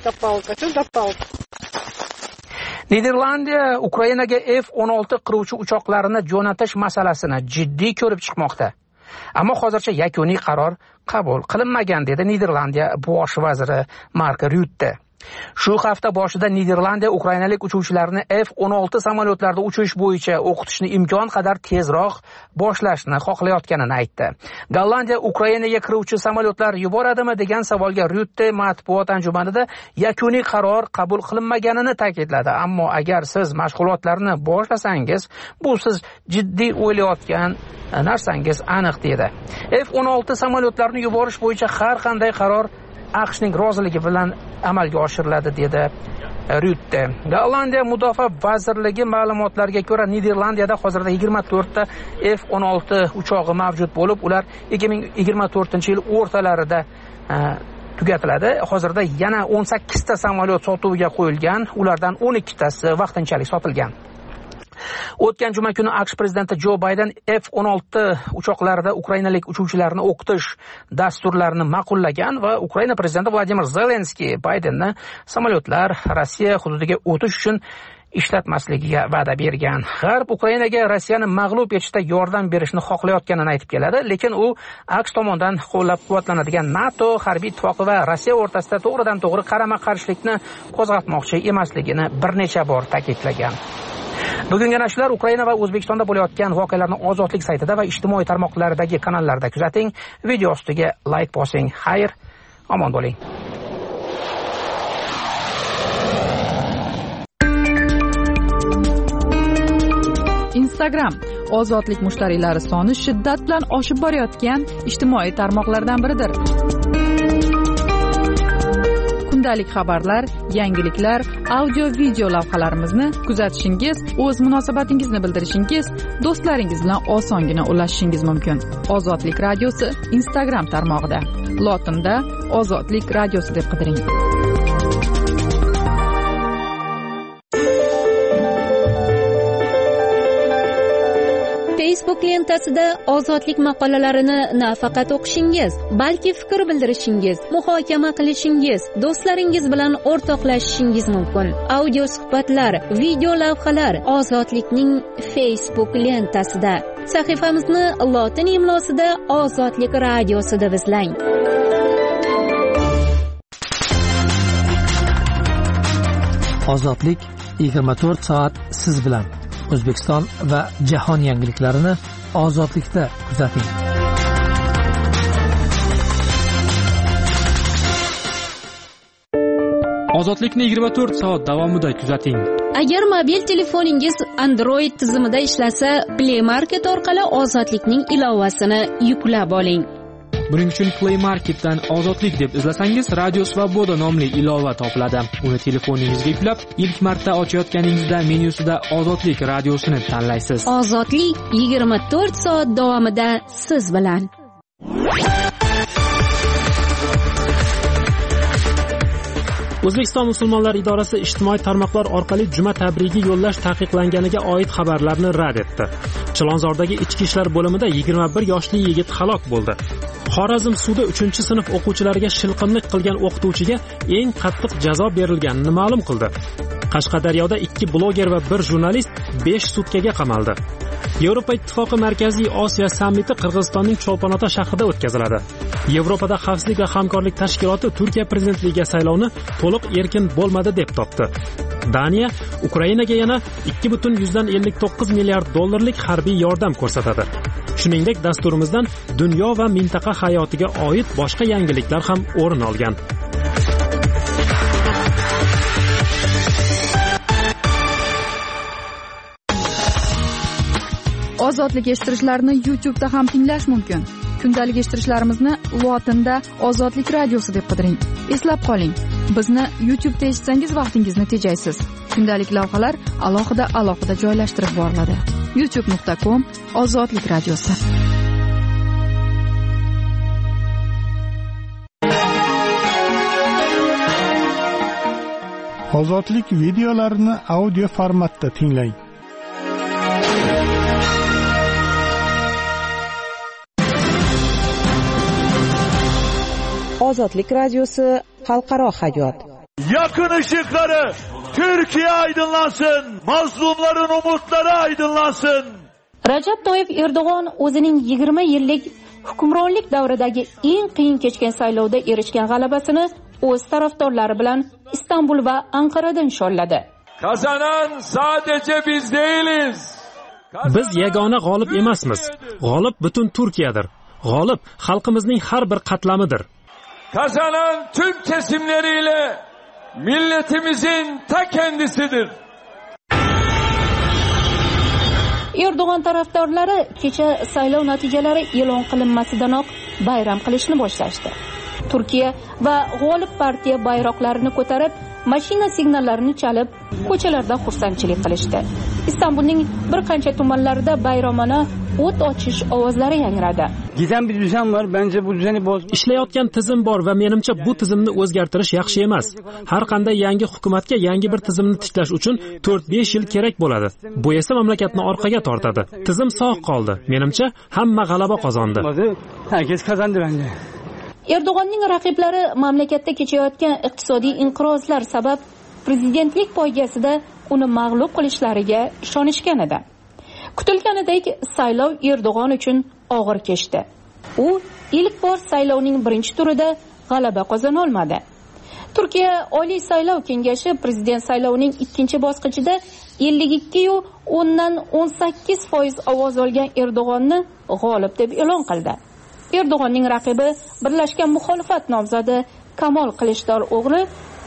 Niderlandiya Ukrainaga F-16 qiruvchi uchoqlarini jo'natish masalasini jiddiy ko'rib chiqmoqda. Ammo hozircha yakuniy qaror qabul qilinmagan, dedi Niderlandiya bosh vaziri Mark Rutte. Shu hafta boshida Niderlandiya ukrainalik uchuvchilarni F-16 samolyotlarda uchish bo'yicha o'qitishni imkon qadar tezroq boshlashni xohlayotganini aytdi. Gollandiya Ukrainaga kiruvchi samolyotlar yuboradimi degan savolga Rutte matbuot anjumanida yakuniy qaror qabul qilinmaganini ta'kidladi. Ammo agar siz mashg'ulotlarni boshlasangiz, bu siz jiddiy o'ylayotgan narsangiz aniq, dedi. F-16 samolyotlarini yuborish bo'yicha har qanday qaror AQShning roziligi bilan amalga oshiriladi, dedi Rutte. Gollandiya mudofaa vazirligi ma'lumotlariga ko'ra, Niderlandiyada hozirda 24 ta F-16 uchog'i mavjud bo'lib, ular 2024-yil o'rtalarida tugatiladi. Hozirda yana 18 ta samolyot sotuvga qo'yilgan, ulardan 12 tasi vaqtinchalik sotilgan. O'tgan juma kuni AQSh prezidenti Jo Bayden F-16 uchoqlarida ukrainalik uchuvchilarni o'qitish dasturlarini ma'qullagan va Ukraina prezidenti Vladimir Zelenskiy Baydenni samolyotlar Rossiya hududiga o'tish uchun ishlatmasligiga va'da bergan. G'arb Ukrainaga Rossiyani mag'lub etishda yordam berishni xohlayotganini aytib keladi, lekin u AQSh tomonidan qo'llab-quvvatlanadigan NATO harbiy ittifoqi va Rossiya o'rtasida to'g'ridan-to'g'ri qarama-qarshilikni qo'zg'atmoqchi emasligini bir necha bor ta'kidlagan. Bugungi nashrlar Ukraina va O'zbekistonda bo'layotgan voqealarni Ozodlik saytida va ijtimoiy tarmoqlardagi kanallarda kuzating. Video ostiga like bosing. Xayr, omon bo'ling. Instagram ozodlik mushtariylari soni shiddat bilan oshib borayotgan ijtimoiy tarmoqlardan biridir. Kundalik xabarlar, yangiliklar, audio-video lavhalarimizni kuzatishingiz, o'z munosabatingizni bildirishingiz, do'stlaringiz bilan osongina ulashishingiz mumkin. Ozodlik radiosi Instagram tarmog'ida. Lotinda Ozodlik radiosi deb qidiring. Facebook lentasida ozodlik maqolalarini nafaqat o'qishingiz, balki fikr bildirishingiz, muhokama qilishingiz, do'stlaringiz bilan o'rtoqlashishingiz mumkin. Audio suhbatlar, video lavhalar Ozodlikning Facebook lentasida. Sahifamizni lotin imlosida Ozodlik radiosi deb izlang. Ozodlik 24 soat siz bilan. O'zbekiston va jahon yangiliklarini Ozodlikda kuzating. Ozodlikni 24 soat davomida kuzating. Agar mobil telefoningiz Android tizimida ishlasa, Play Market orqali Ozodlikning ilovasini yuklab oling. Buning uchun Play Marketdan Ozodlik deb izlasangiz, Radio Svoboda nomli ilova topiladi. Uni telefoningizga yuklab, ilk marta ochayotganingizda menyusida Ozodlik radiosini tanlaysiz. Ozodlik 24 soat davomida siz bilan. O'zbekiston musulmonlar idorasi ijtimoiy tarmoqlar orqali juma tabrigi yo'llash taqiqlanganiga oid xabarlarni rad etdi. Chilonzordagi ichki ishlar bo'limida 21 yoshli yigit halok bo'ldi. Xorazm sudi 3-sinf o'quvchilariga shilqimlik qilgan o'qituvchiga eng qattiq jazo berilganini ma'lum qildi. Qashqadaryoda 2 bloger va 1 jurnalist 5 sutkaga qamaldi. Yevropa Ittifoqi Markaziy Osiyo sammiti Qirg'izistonning Cholponota shahrida o'tkaziladi. Yevropada xavfsizlik va hamkorlik tashkiloti Turkiya prezidentligiga saylovni to'liq erkin bo'lmadi deb topdi. Daniya Ukrainaga yana 2,59 milliard dollarlik harbiy yordam ko'rsatadi. Shuningdek, dasturimizdan dunyo va mintaqa hayotiga oid boshqa yangiliklar ham o'rin olgan. Ozodlik eshittirishlarni YouTube'da ham tinglash mumkin. Kundalik eshittirishlarimizni lotinda Ozodlik radiosi deb qidiring. Eslab qoling, bizni YouTube'da eshitsangiz vaqtingizni tejaysiz. Kundalik lavhalar alohida joylashtirib boriladi. youtube.com Ozodlik radiosi. Ozodlik videolarini audio formatda tinglang. Ozodlik radiosi xalqaro hayot. Yakın ışıkları Türkiye aydınlansın, mazlumların umutları aydınlansın. Rajab Toyyib Erdo'g'on o'zining 20 yillik hukmronlik davridagi eng qiyin kechgan saylovda erishgan g'alabasini o'z tarafdorlari bilan Istanbul va Anqarada nishonladi. Kazanan sadece biz değiliz. Biz yagona g'olib emasmiz. G'olib butun Turkiyadir. G'olib xalqimizning har bir qatlamidir. Kazanan tüm kesimleriyle milletimizin ta kendisidir. Erdo'g'on tarafdorlari kecha saylov natijalari e'lon qilinmasidanoq bayram qilishni boshlashdi. Turkiya va g'olib partiya bayroqlarini ko'tarib, mashina signallarini chalib, ko'chalarda xursandchilik qilishdi. Istanbulning bir qancha tumanlarida bayramona o't ochish ovozlari yangradi. Gizem bir düzen var. Bence bu düzeni boz. Ishlayotgan tizim bor va menimcha bu tizimni o'zgartirish yaxshi emas. Har qanday yangi hukumatga yangi bir tizimni tiklash uchun 4-5 yil kerak bo'ladi. Bu esa mamlakatni orqaga tortadi. Tizim sog' qoldi. Menimcha hamma g'alaba qozondi. Herkes kazandı bence. Erdo'g'onning raqiblari mamlakatda kechayotgan iqtisodiy inqirozlar sabab prezidentlik poygasida uni mag'lub qilishlariga ishonishgan edi. Kutilganidek saylov Erdo'g'on uchun og'ir kechdi. U ilk bor saylovning birinchi turida g'alaba qozona olmadi. Turkiya Oliy saylov kengashi prezident saylovining ikkinchi bosqichida 52,18% ovoz olgan Erdo'g'onni g'olib deb e'lon qildi. Erdo'g'onning raqibi Birlashgan muxolifat nomzodi Kamol Kılıçdaroğlu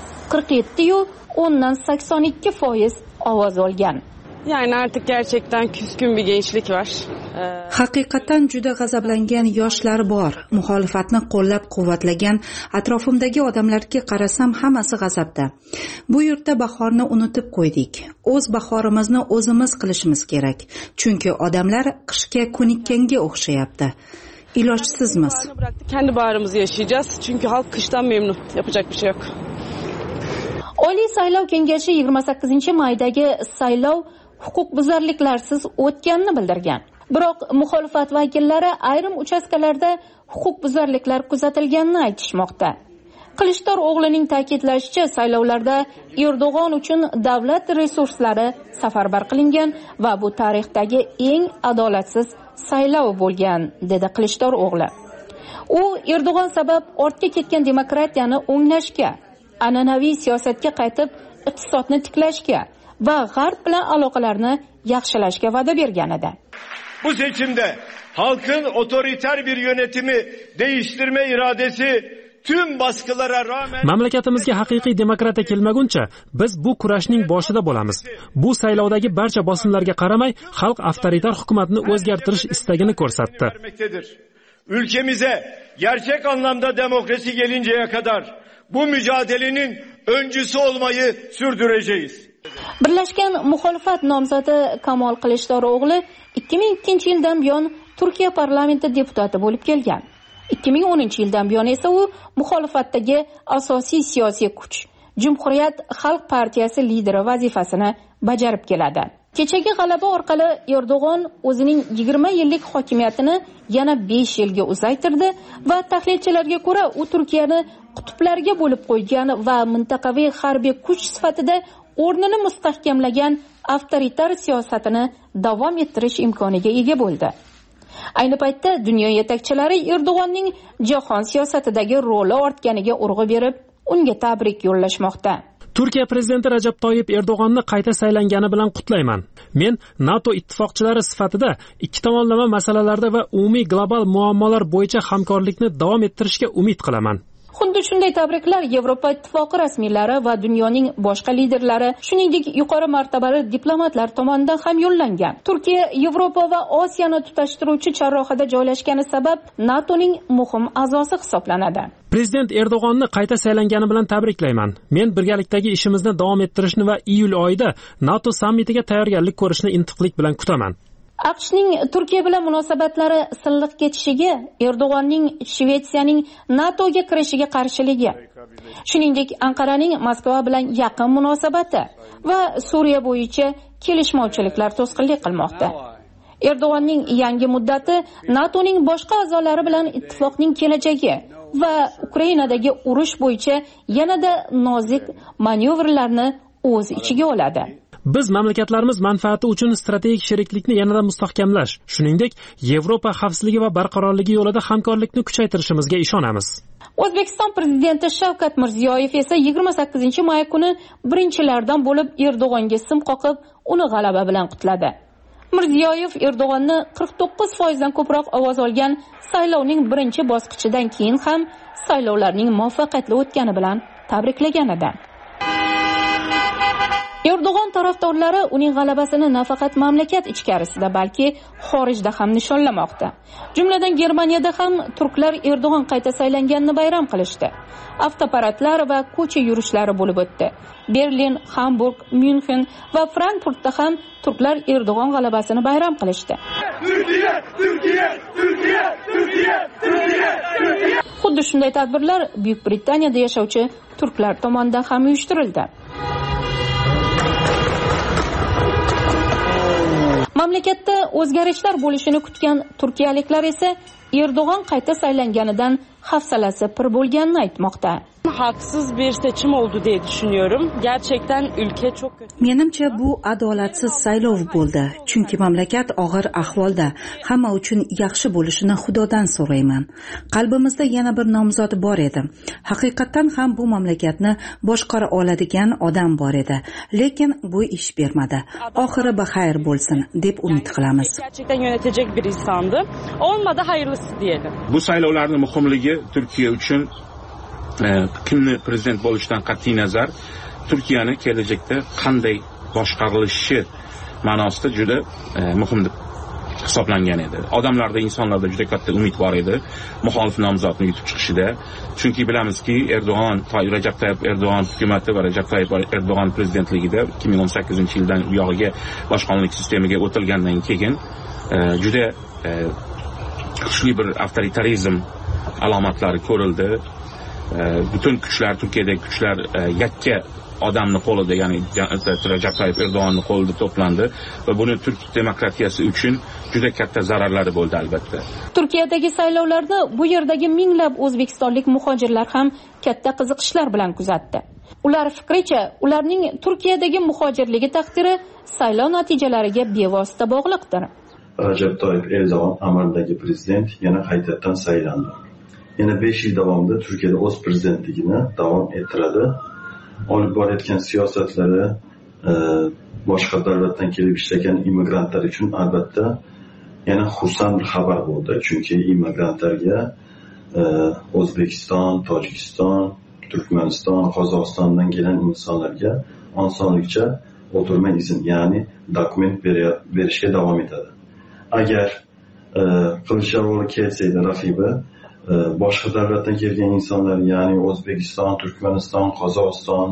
47,82% ovoz olgan. Yani artık gerçekten küskün bir gençlik var. Haqiqatan juda g'azablangan yoshlar bor. Muxolifatni qo'llab-quvvatlagan atrofimdagi odamlarga qarasam hammasi g'azabda. Bu yurtda bahorni unutib qo'ydik. O'z bahorimizni o'zimiz qilishimiz kerak. Chunki odamlar qishga ko'nikkanga o'xshayapti. İlojsizmiz. Kendi baharımızı yaşayacağız. Çünkü halk kıştan memnun. Yapacak bir şey yok. Oliy saylov kengashi 28 maydagi saylov huquqbuzarliklarsiz o'tganini bildirgan. Biroq muxolifat vakillari ayrim uchastkalarda huquqbuzarliklar kuzatilganini aytishmoqda. Kılıçdaroğlu'ning ta'kidlashicha, saylovlarda Erdo'g'on uchun davlat resurslari safarbar qilingan va bu tarixdagi eng adolatsiz saylov bo'lgan, dedi Kılıçdaroğlu. U Erdo'g'on sabab ortga ketgan demokratiyani o'nglashga, an'anaviy siyosatga qaytib iqtisodni tiklashga va G'arb bilan aloqalarni yaxshilashga va'da bergan edi. Bu seçimde halkın otoriter bir yönetimi değiştirme iradesi tüm baskılara rağmen mamlakatimizga haqiqiy demokratiya kelmaguncha biz bu kurashning boshida bo'lamiz. Bu saylovdagi barcha bosimlarga qaramay xalq avtoritar hukumatni o'zgartirish istagini ko'rsatdi. Ülkemize gerçek anlamda demokrasi gelinceye kadar bu mücadelenin öncüsü olmayı sürdüreceğiz. Birlashgan muxolifat nomzodi Kamol Qilichdarog'li 2002 yildan buyon Turkiya parlamenti deputati bo'lib kelgan. 2010 yildan buyon esa u muxolifatdagi asosiy siyosiy kuch Cumhuriyet Xalq partiyasi lideri vazifasini bajarib keladi. Kechagi g'alaba orqali Erdo'g'on o'zining 20 yillik hokimiyatini yana 5 yilga uzaytirdi va tahlilchilarga ko'ra u Turkiyani qutblarga bo'lib qo'ygan va mintaqaviy harbiy kuch sifatida o'rnini mustahkamlagan avtoritar siyosatini davom ettirish imkoniga ega bo'ldi. Ayni paytda dunyo yetakchilari Erdo'g'onning jahon siyosatidagi roli ortganiga urg'u berib, unga tabrik yo'llashmoqda. Turkiya prezidenti Rajab Toyyib Erdo'g'onni qayta saylangani bilan qutlayman. Men NATO ittifoqchilari sifatida ikki tomonlama masalalarda va umumiy global muammolar bo'yicha hamkorlikni davom ettirishga umid qilaman. Xuddi shunday tabriklar Yevropa ittifoqi rasmiylari va dunyoning boshqa liderlari, shuningdek yuqori martabali diplomatlar tomonidan ham yo'llangan. Turkiya Yevropa va Osiyoni tutashtiruvchi charrohada joylashgani sabab NATOning muhim a'zosi hisoblanadi. Prezident Erdo'g'onni qayta saylangani bilan tabriklayman. Men birgalikdagi ishimizni davom ettirishni va iyul oyida NATO sammitiga tayyorgarlik ko'rishni intiqlik bilan kutaman. AQShning Turkiya bilan munosabatlari silliq ketishiga Erdo'g'onning Shvetsiyaning NATOga kirishiga qarshiligi, shuningdek Anqaraning Moskva bilan yaqin munosabati va Suriya bo'yicha kelishmovchiliklar to'sqinlik qilmoqda. Erdo'g'onning yangi muddati NATOning boshqa a'zolari bilan ittifoqning kelajagi va Ukrainadagi urush bo'yicha yanada nozik manevrlarni o'z ichiga oladi. Biz mamlakatlarimiz manfaati uchun strategik sheriklikni yanada mustahkamlash, shuningdek, Yevropa xavfsizligi va barqarorligi yo'lida hamkorlikni kuchaytirishimizga ishonamiz. O'zbekiston prezidenti Shavkat Mirziyoyev esa 28-may kuni birinchilardan bo'lib Erdo'g'onga sim qoqib, uni g'alaba bilan qutladi. Mirziyoyev Erdo'g'onni 49% dan ko'proq ovoz olgan saylovning birinchi bosqichidan keyin ham saylovlarning muvaffaqiyatli o'tgani bilan tabriklagan edi. Erdo'g'on tarafdorlari uning g'alabasini nafaqat mamlakat ichkarisida, balki xorijda ham nishonlamoqda. Jumladan Germaniyada ham turklar Erdo'g'on qayta saylanganini bayram qilishdi. Avtoparadlar va ko'cha yurishlari bo'lib o'tdi. Berlin, Hamburg, Myunxen va Frankfurtda ham turklar Erdo'g'on g'alabasini bayram qilishdi. Turkiya, Turkiya, Turkiya, Turkiya, Turkiya, Turkiya. Xuddi shunday tadbirlar Buyuk Britaniyada yashovchi turklar tomonidan ham uyushtirildi. Mamlakatda o'zgarishlar bo'lishini kutgan turkiyaliklar esa Erdo'g'on qayta saylanganidan hafsalasi pir bo'lganini aytmoqda. Haksız bir seçim oldu diye düşünüyorum. Gerçekten ülke çok kötü. Menimcha bu adolatsiz saylov bo'ldi. Chunki mamlakat og'ir ahvolda. Hamma uchun yaxshi bo'lishini Xudodan so'rayman. Qalbimizda yana bir nomzod bor edi. Haqiqatan ham bu mamlakatni boshqara oladigan odam bor edi. Lekin bu ish bermadi. Oxiri baxayr bo'lsin deb umid qilamiz. Gerçekten yönetecek bir insandı. Olmadı, hayırlısı diyelim. Bu saylovlarning muhimligi Turkiya uchun kimni prezident bo'lishdan qat'iy nazar Turkiyani kelajakda qanday boshqarilishi ma'nosida juda muhim deb hisoblangan edi. Odamlarda, insonlarda juda katta umid bor edi muxolif nomzodni yutib chiqishida. Chunki bilamizki, Rajab Tayyip Erdo'g'on hukumati va Rajab Tayyip Erdo'g'on prezidentligida 2018-yildan u yog'iga boshqonlik sistemiga o'tilgandan keyin juda kuchli bir avtoritarizm alomatlari ko'rildi. Bütün kuchlar, Turkiyadagi kuchlar yakka odamni qo'lida, ya'ni Rajab Tayyip Erdo'g'onning qo'lida to'plandi va buni Turk demokratiyasi uchun juda katta zararlari bo'ldi albatta. Turkiyadagi saylovlarda bu yerdagi minglab o'zbekistonlik muhojirlar ham katta qiziqishlar bilan kuzatdi. Ular fikricha, ularning Turkiyadagi muhojirligi taqdiri saylov natijalariga bevosita bog'liqdir. Rajab Tayyip Erdo'g'on amaldagi prezident yana qaytadan saylandi. Yana 5 yil davomida Turkiyada o'z prezidentligini davom ettiradi. Olib borayotgan siyosatlari boshqa davlatdan kelib ishlagan immigrantlar uchun albatta yana xursand bir xabar bo'ldi. Chunki immigrantlarga O'zbekiston, Tojikiston, Turkmaniston, Qozog'istondan kelgan insonlarga osonlikcha o'tirma izn, ya'ni dokument berishga davom etadi. Agar Kılıçdaroğlu kelsaydi raqibi boshqa davlatdan kelgan insonlar, ya'ni O'zbekiston, Turkmaniston, Qozog'iston,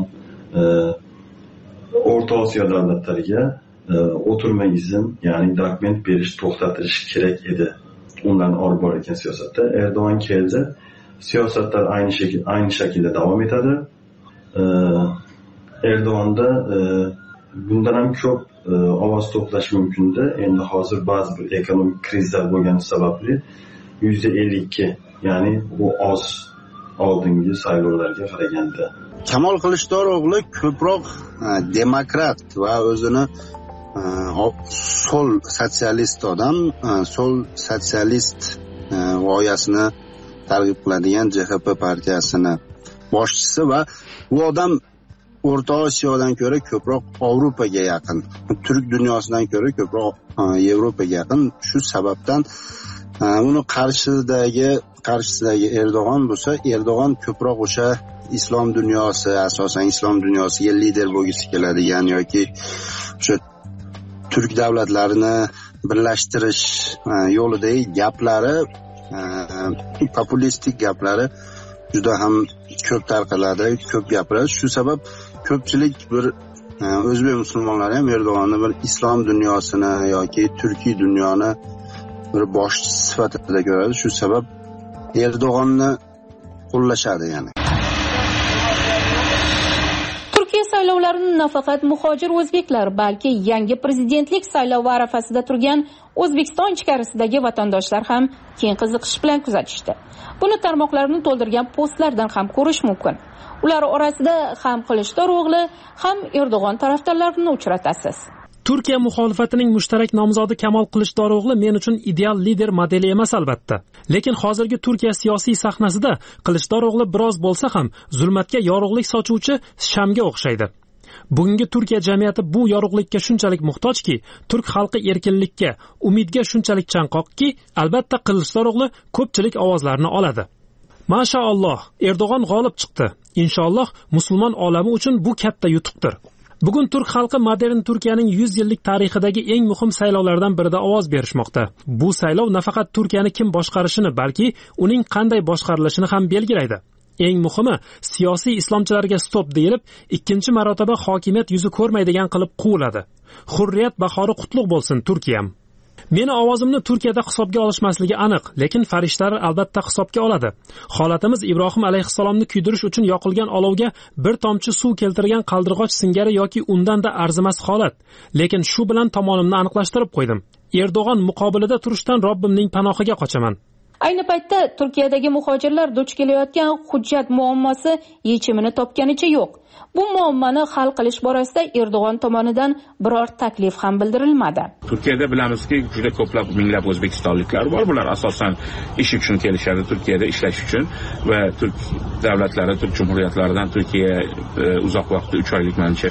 O'rta Osiyo davlatlariga o'tirma izn, ya'ni dokument berish to'xtatilishi kerak edi. Ularni olib borayotgan siyosatda Erdo'g'an keldi. Siyosatlar aynı şekilde devam etadi. Erdo'g'anda bundan ham ko'p ovoz to'plash mumkin-da. Endi hozir ba'zi bir ekonomik krizlar bo'lgani sababli %52, ya'ni bu oz oldingi saylovlarga qaraganda. Kamol Kılıçdaroğlu ko'proq demokrat va o'zini sol sotsialist odam, sol sotsialist g'oyasini targ'ib qiladigan CHP partiyasini boshchisi va bu odam O'rta Osiyodan ko'ra ko'proq Avropaga yaqin, Turk dunyosidan ko'ra ko'proq Yevropaga yaqin. Shu sababdan uni qarshisidagi Erdo'g'an bo'lsa, Erdo'g'an ko'proq o'sha islom dunyosi, asosan islom dunyosiga lider bo'lgisi keladigan yoki o'sha turk davlatlarini birlashtirish yo'lidagi gaplari, populistik gaplari juda ham ko'p tarqaladi, ko'p gapiradi. Shu sabab ko'pchilik bir o'zbek musulmonlari ham Erdo'g'anni bir islom dunyosini yoki turkiy dunyoni bir boshchisi sifatida ko'radi. Shu sabab Erdo'g'anni qo'llashadi yani. Turkiya saylovlarini nafaqat muhojir o'zbeklar, balki yangi prezidentlik saylovi arafasida turgan O'zbekiston ichkarisidagi vatandoshlar ham keng qiziqish bilan kuzatishdi. Buni tarmoqlarni to'ldirgan postlardan ham ko'rish mumkin. Ular orasida ham Kılıçdaroğlu, ham Erdo'g'an tarafdorlarini uchratasiz. Turkiya muxolifatining mushtarak nomzodi Kamol Kılıçdaroğlu men uchun ideal lider modeli emas albatta. Lekin hozirgi Turkiya siyosiy sahnasida Kılıçdaroğlu biroz bo'lsa ham zulmatga yorug'lik sochuvchi shamga o'xshaydi. Bugungi Turkiya jamiyati bu yorug'likka shunchalik muhtojki, turk xalqi erkinlikka, umidga shunchalik chanqoqki, albatta Kılıçdaroğlu ko'pchilik ovozlarni oladi. Mashaalloh, Erdo'g'an g'olib chiqdi. Inshaalloh musulmon olami uchun bu katta yutuqdir. Bugun turk xalqi modern Turkiyaning 100 yillik tarixidagi eng muhim saylovlardan birida ovoz berishmoqda. Bu saylov nafaqat Turkiyani kim boshqarishini, balki uning qanday boshqarilishini ham belgilaydi. Eng muhimi, siyosiy islomchilarga stop deyilib, ikkinchi marotaba hokimiyat yuzi ko'rmaydigan qilib quviladi. Hurriyat bahori qutlug' bo'lsin Turkiyam. Meni ovozimni Turkiyada hisobga olishmasligi aniq, lekin farishtalar albatta hisobga oladi. Holatimiz Ibrohim alayhissalomni kuydirish uchun yoqilgan olovga bir tomchi suv keltirgan qaldirg'och singari yoki undan da arzimas holat. Lekin shu bilan tomonimni aniqlashtirib qo'ydim. Erdo'g'an muqobilida turishdan Robbimning panohiga qochaman. Ayni paytda Turkiyadagi muhojirlar duch kelayotgan hujjat muammosi yechimini topganicha yo'q. Bu muammoni hal qilish borasida Erdo'g'an tomonidan biror taklif ham bildirilmadi. Turkiyada bilamizki, juda ko'plab minglab o'zbekistonliklar bor. Bular asosan ish uchun kelishadi, Turkiyada ishlash uchun va turk davlatlari, turk jumhuriyatlaridan Turkiya uzoq vaqt 3 oylik mancha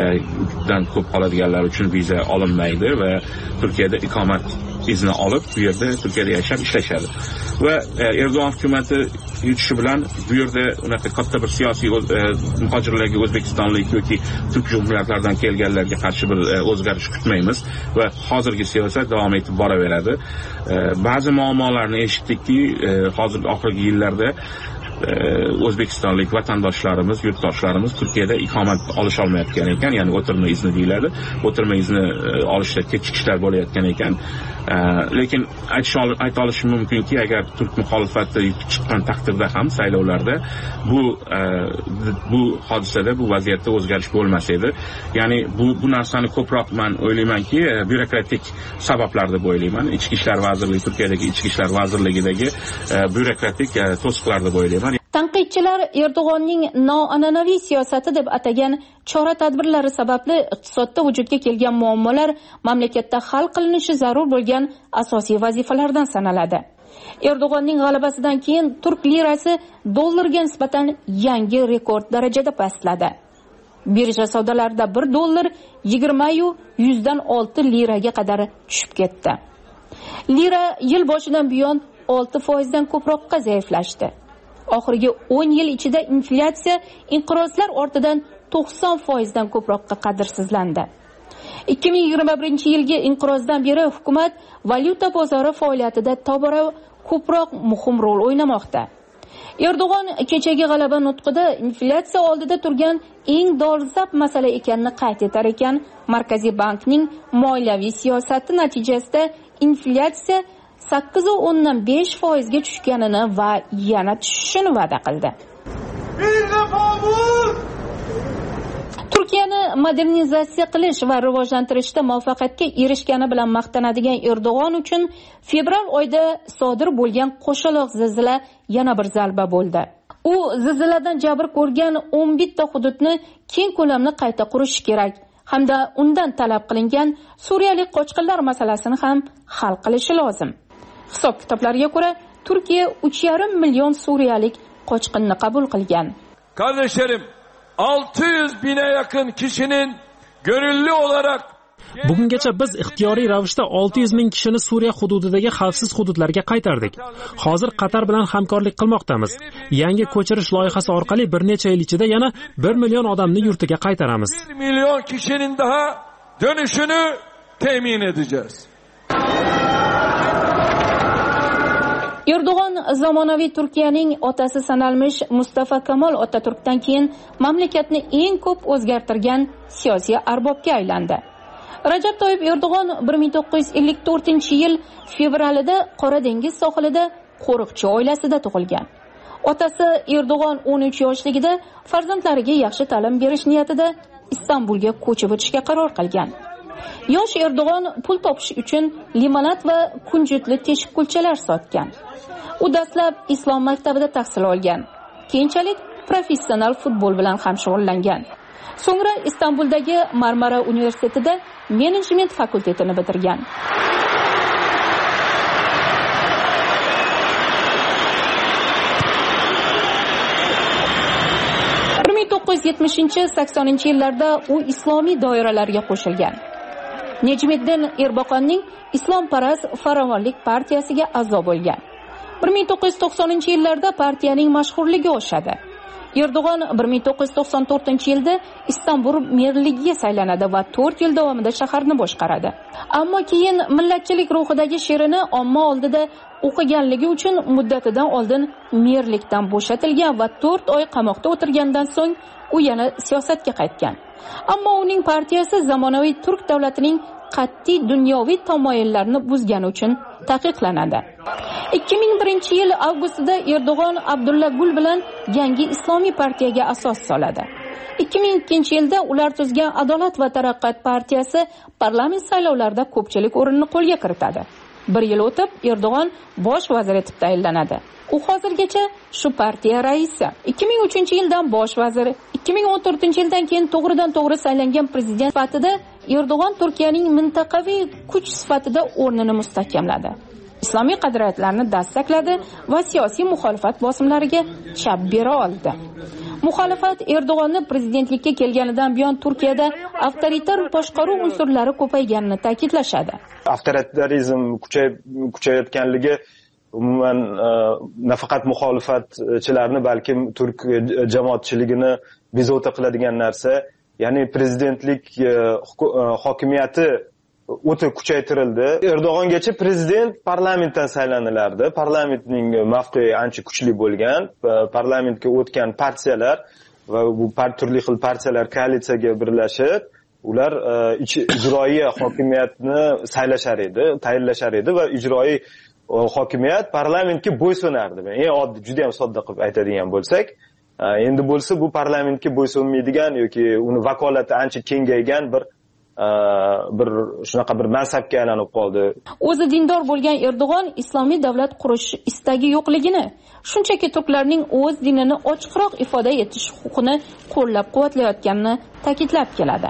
dan ko'p qoladiganlar uchun viza olinmaydi va Turkiyada ikomat izni olib, bu yerda Turkiyada yashab ishlashadi. Va Erdo'g'an hukumatı yutishi bilan bu yerda unaqa katta bir siyosiy muhojirlarga o'zbekistonlik yoki turk jumhuriyatlaridan kelganlarga qarshi bir o'zgarish kutmaymiz va hozirgi siyosat davom etib boraveradi. Ba'zi muammolarni eshitdikki, hozir oxirgi yillarda o'zbekistonlik vatandoshlarimiz, yurtdoshlarimiz Turkiyada ikomat olisha olmayotgan ekan, ya'ni o'tirma izni deyiladi. O'tirma izni olishda kechikishlar bo'layotgan ekan. Lekin ayta olishim mumkinki, agar turk muxolifati yutib chiqqan taqdirda ham saylovlarda bu hodisada, bu vaziyatda o'zgarish bo'lmas edi. Ya'ni bu narsani ko'proq men o'ylaymanki, byurokratik sabablar deb o'ylayman. Ichki ishlar vazirligi, Turkiyadagi ichki ishlar vazirligidagi byurokratik to'siqlar deb o'ylayman. Tanqidchilar Erdo'g'anning noan'anaviy siyosati deb atagan chora-tadbirlari sababli iqtisodda vujudga kelgan muammolar mamlakatda hal qilinishi zarur bo'lgan asosiy vazifalardan sanaladi. Erdo'g'anning g'alabasidan keyin turk lirasi dollarga nisbatan yangi rekord darajada pastladi. Birja savdolarida 1 dollar 20.106 liraga qadar tushib ketdi. Lira yil boshidan buyon 6% ko'proqqa zaiflashdi. Oxirgi 10 yil ichida inflyatsiya inqirozlar ortidan 90% ko'proqqa qadrsizlandi. 2021-yilgi inqirozdan beri hukumat valyuta bozori faoliyatida tobora ko'proq muhim rol o'ynamoqda. Erdo'g'on kechagi g'alaba nutqida inflyatsiya oldida turgan eng dolzarb masala ekanini qayd etar ekan, Markaziy bankning moliyaviy siyosati natijasida inflyatsiya 8.5% ga tushganini va yana tushishini va'da qildi. Turkiyani modernizatsiya qilish va rivojlantirishda muvaffaqiyatga erishgani bilan maqtanadigan Erdo'g'on uchun fevral oyida sodir bo'lgan qo'shaloq zilzila yana bir zarba bo'ldi. U zilziladan jabr ko'rgan 11 ta hududni keng ko'lamli qayta qurish kerak hamda undan talab qilingan suriyalik qochqinlar masalasini ham hal qilishi lozim. Hisob-kitoblarga ko'ra, Turkiya 3,5 million suriyalik qochqinni qabul qilgan. Kardeşlerim, 600 bine yakın kişinin gönüllü olarak Bugungacha biz ixtiyoriy ravishda 600 ming kishini Suriya hududidagi xavfsiz hududlarga qaytardik. Hozir Qatar bilan hamkorlik qilmoqdamiz. Yangi ko'chirish loyihasi orqali bir necha yil ichida yana 1 million odamni yurtiga qaytaramiz. 1 milyon kişinin daha dönüşünü temin edeceğiz. Erdo'g'on zamonaviy Turkiyaning otasi sanalmish Mustafa Kemal Otaturkdan keyin mamlakatni eng ko'p o'zgartirgan siyosiy arbobga aylandi. Rajab Toyyib Erdo'g'on 1954-yil fevralida Qora dengiz sohilida qo'riqchi oilasida tug'ilgan. Otasi Erdo'g'on 13 yoshligida farzandlariga yaxshi ta'lim berish niyatida Istanbulga ko'chib o'tishga qaror qilgan. Yosh Erdo'g'on pul topish uchun limonad va kunjutli teshik kulchalar sotgan. U dastlab islom maktabida tahsil olgan. Keyinchalik professional futbol bilan ham shug'ullangan. So'ngra Istanbuldagi Marmara universitetida menejment fakultetini bitirgan. (1970-80-yillarda u islomiy doiralarga qo'shilgan. Nejmiddin Erboqonning islomparast farovonlik partiyasiga a'zo bo'lgan. 1990-yillarda partiyaning mashhurligi oshadi. Erdo'g'on 1994-yilda Istanbul merligiga saylanadi va 4 yil davomida shaharni boshqaradi. Ammo keyin millatchilik ruhidagi she'rini omma oldida o'qiganligi uchun muddatidan oldin merlikdan bo'shatilgan va 4 oy qamoqda o'tirgandan so'ng u yana siyosatga qaytgan. Ammo uning partiyasi zamonaviy turk davlatining qat'iy dunyoviy tamoyillarini buzgani uchun taqiqlanadi. 2001-yil avgustida Erdo'g'on Abdulla Gul bilan yangi islomiy partiyaga asos soladi. 2002-yilda ular tuzgan Adolat va taraqqiyot partiyasi parlament saylovlarida ko'pchilik o'rinni qo'lga kiritadi. 1 yil o'tib Erdo'g'on bosh vazir etib tayinlanadi. U hozirgacha shu partiya raisi. 2003-yildan bosh vazir, 2014-yildan keyin to'g'ridan-to'g'ri saylangan prezident sifatida Erdo'g'on Turkiyaning mintaqaviy kuch sifatida o'rnini mustahkamladi. Islomiy qadriyatlarni dastakladi va siyosiy muxolifat bosimlariga chap bera oldi. Muxolifat Erdo'g'onni prezidentlikka kelganidan buyon Turkiyada avtoritar boshqaruv unsurlari ko'payganini ta'kidlashadi. Avtoritarizm kuchayotganligi umuman nafaqat muxolifatchilarni, balkim turk jamoatchiligini bezovta qiladigan narsa. Ya'ni prezidentlik hokimiyati o'ta kuchaytirildi. Erdo'g'ongacha prezident parlamentdan saylanilardi. Parlamentning mavqei ancha kuchli bo'lgan. Parlamentga o'tgan partiyalar va bu turli xil partiyalar koalitsiyaga birlashib, ular ijroiy hokimiyatni saylashar edi, tayinlashar edi va ijroiy hokimiyat parlamentga bo'ysunardi. Eng oddiy, juda ham sodda qilib aytadigan bo'lsak, endi bo'lsa bu parlamentga bo'ysunmaydigan yoki uni vakolati ancha kengaygan bir shunaqa bir mansabga aylanib qoldi. O'zi dindor bo'lgan Erdo'g'on islomiy davlat qurish istagi yo'qligini, shunchaki turklarning o'z dinini ochiqroq ifoda etish huquqini qo'llab-quvvatlayotganini ta'kidlab keladi.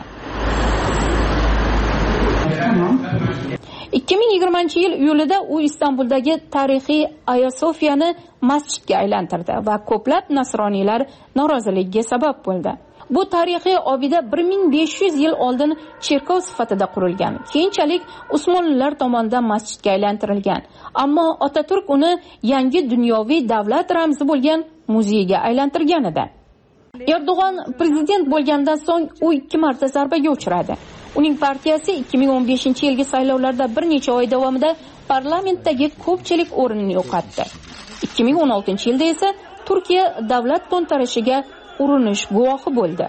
2020-yil iyulida u Istanbuldagi tarixiy Aya Sofiyani masjidga aylantirdi va ko'plab nasroniylar noroziligiga sabab bo'ldi. Bu tarixiy obida 1500 yil oldin cherkov sifatida qurilgan. Keyinchalik Usmonlilar tomonidan masjidga aylantirilgan. Ammo Otaturk uni yangi dunyoviy davlat ramzi bo'lgan muzeyga aylantirgan edi. Erdo'g'on prezident bo'lgandan so'ng u 2 marta zarbaga uchradi. Uning partiyasi 2015-yilgi saylovlarda bir necha oy davomida parlamentdagi ko'pchilik o'rnini yo'qotdi. 2016-yilda esa Turkiya davlat to'ntarishiga urinish guvohi bo'ldi.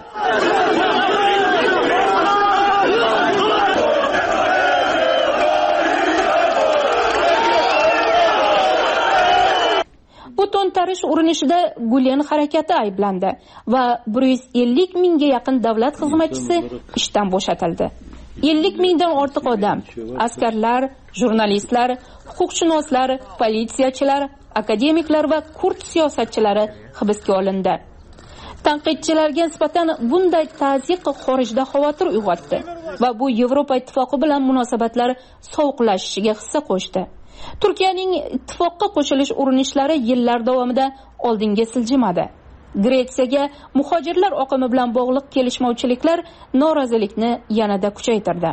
Bu to'ntarish urinishida Gulen harakati ayblandi va 150 mingga yaqin davlat xizmatchisi ishdan bo'shatildi. 50 mingdan ortiq odam, askarlar, jurnalistlar, huquqshunoslar, politsiyachilar, akademiklar va kurd siyosatchilari hibsga olindi. Tanqidchilarga nisbatan bunday tazyiq xorijda xavotir uyg'otdi va bu Yevropa ittifoqi bilan munosabatlar sovuqlashishiga hissa qo'shdi. Turkiyaning ittifoqqa qo'shilish urinishlari yillar davomida oldinga siljimadi. Gretsiyaga muhojirlar oqimi bilan bog'liq kelishmovchiliklar norozilikni yanada kuchaytirdi.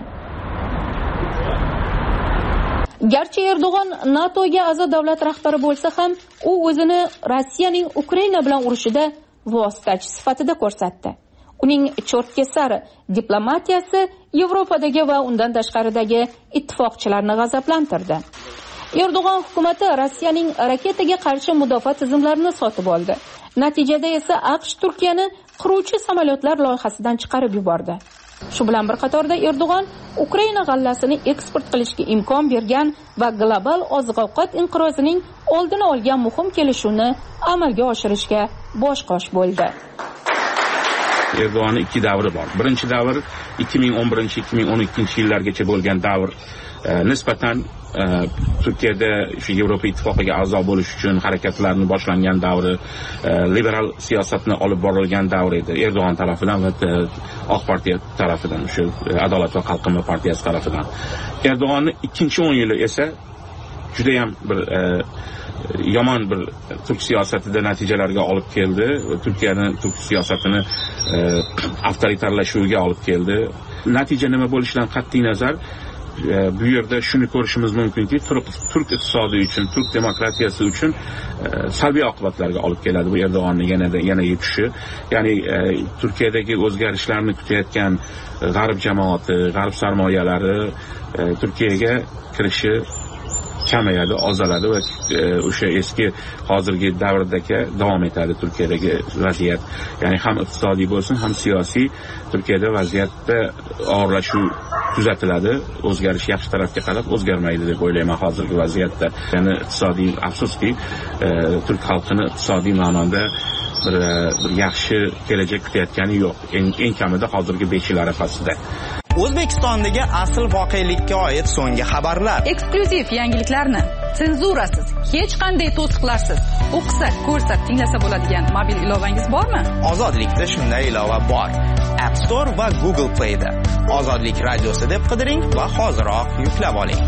Garchi Erdo'g'on NATOga a'zo davlat rahbari bo'lsa ham, u o'zini Rossiyaning Ukraina bilan urushida vositachi sifatida ko'rsatdi. Uning cho'rtkesar diplomatiyasi Yevropadagi va undan tashqaridagi ittifoqchilarni g'azablantirdi. Erdo'g'on hukumati Rossiyaning raketaga qarshi mudofaa tizimlarini sotib oldi. Natijada esa AQSh Turkiyani qiruvchi samolyotlar loyihasidan chiqarib yubordi. Shu bilan bir qatorda Erdo'g'on Ukraina g'allasini eksport qilishga imkon bergan va global oziq-ovqat inqirozining oldini olgan muhim kelishuvni amalga oshirishga bosh-qosh bo'ldi. Erdo'g'onning 2 davri bor. Birinchi davr 2011-2012 yillargacha bo'lgan davr. Nisbatan Turkiyada shu Yevropa ittifoqiga a'zo bo'lish uchun harakatlarni boshlangan davri, liberal siyosatni olib borilgan davr edi. Erdo'g'on tarafidan va Oq partiya tarafidan, shu Adolat va Qalqinma partiyasi tarafidan. Erdo'g'onning ikkinchi 10 yili esa juda ham bir yomon bir turk siyosatida natijalarga olib keldi. Turk siyosatini avtoritarlashuviga olib keldi. Natija nima bo'lishidan qat'iy nazar bu yerda shuni ko'rishimiz mumkinki, turk iqtisodi uchun, turk demokratiyasi uchun salbiy oqibatlarga olib keladi bu Erdo'g'onning yana yutishi. Ya'ni Turkiyadagi o'zgarishlarni kutayotgan g'arb jamoati, g'arb sarmoyalari Turkiyaga kirishi kamayadi, ozaladi va o'sha eski hozirgi davrdagi davom etadi Turkiyadagi vaziyat. Ya'ni ham iqtisodiy bo'lsin, ham siyosiy Turkiyada vaziyatda og'irlashuv kuzatiladi. O'zgarish yaxshi tarafga qarab o'zgarmaydi deb o'ylayman hozirgi vaziyatda. Ya'ni iqtisodiy, afsuski, turk xalqini iqtisodiy ma'noda bir yaxshi kelajak kutayotgani yo'q. Eng kamida hozirgi 5 yil arafasida. O'zbekistondagi asl voqelikka oid so'nggi xabarlar. Eksklyuziv yangiliklarni senzurasiz, hech qanday to'siqlarsiz o'qisak, ko'rsak, tinglasa bo'ladigan mobil ilovangiz bormi? Ozodlikda shunday ilova bor. App Store va Google Play'da. Ozodlik radiosi deb qidiring va hoziroq yuklab oling.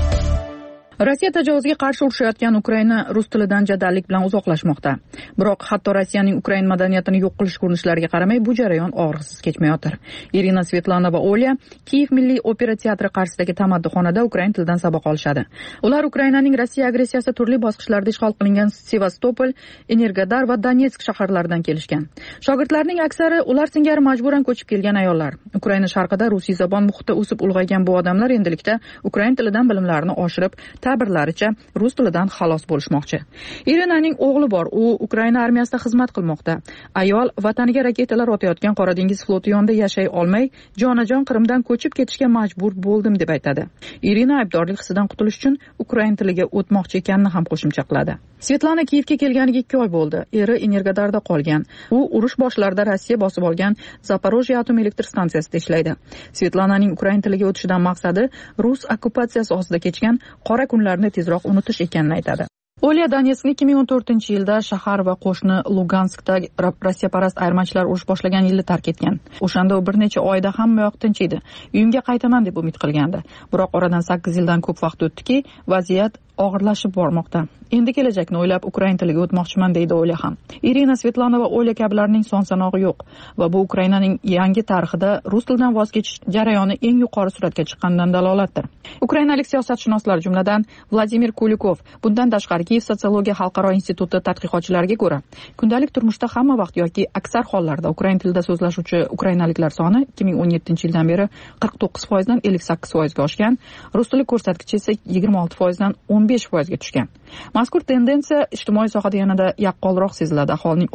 Rossiya tajovuzga qarshi urushayotgan Ukraina rus tilidan jadallik bilan uzoqlashmoqda. Biroq hatto Rossiyaning Ukrain madaniyatini yo'q qilish urinishlariga qaramay bu jarayon og'riqsiz kechmayotir. Irina, Svetlana va Olya Kiyev Milliy opera teatri qarshisidagi tamaddixonada ukrain tilidan saboq olishadi. Ular Ukrainaning Rossiya agressiyasi turli bosqichlarda ishg'ol qilingan Sevastopol, Energodar va Donetsk shaharlaridan kelishgan. Shogirdlarning aksari ular singari majburan ko'chib kelgan ayollar. Ukraina sharqida rusiyzabon muhitda o'sib ulg'aygan bu odamlar endilikda ukrain tilidan bilimlarini oshirib, ta'birlaricha rus tilidan xalos bo'lishmoqchi. Irinaning o'g'li bor, u Ukraina armiyasida xizmat qilmoqda. Ayol vataniga raketalar otayotgan Qora dengiz floti yonida yashay olmay, jonajon Qrimdan ko'chib ketishga majbur bo'ldim deb aytadi. Irina aybdorlik hissidan qutulish uchun ukrain tiliga o'tmoqchi ekanini ham qo'shimcha qiladi. Svetlana Kiyevga kelganiga 2 oy bo'ldi. Eri Energodarda qolgan. U urush boshlarida Rossiya bosib olgan Zaporojye atom elektr stansiyasida ishlaydi. Svetlananing ukrain tiliga o'tishidan maqsadi rus okkupatsiyasi ostida kechgan qora kunlarni tezroq unutish ekanini aytadi. Olya Donetskni 2014-yilda shahar va qo'shni Luganskda rossiyaparast ayirmachilar urush boshlagan yilda tark etgan. O'shanda u bir necha oyda hammayoq tinch edi. Uyimga qaytaman deb umid qilgandi. Biroq oradan 8 yildan ko'p vaqt o'tdiki, vaziyat og'irlashib bormoqda. Endi kelajakni o'ylab ukrain tiliga o'tmoqchiman deydi Olya ham. Irina, Svetlana va Olya kabilarning son sanog'i yo'q va bu Ukrainaning yangi tarixida rus tilidan voz kechish jarayoni eng yuqori suratga chiqqanidan dalolatdir. Ukrainalik siyosatshunoslar, jumladan Vladimir Kulikov, bundan tashqari Kiyev sotsiologiya xalqaro instituti tadqiqotchilariga ko'ra, kundalik turmushda hamma vaqt yoki aksar hollarda ukrain tilida so'zlashuvchi ukrainaliklar soni 2017-yildan beri 49% dan 58%ga oshgan, rus tili ko'rsatkichi esa 26% dan 15%ga tushgan. Mazkur tendensiya ijtimoiy sohada yanada yaqqolroq seziladi. Aholining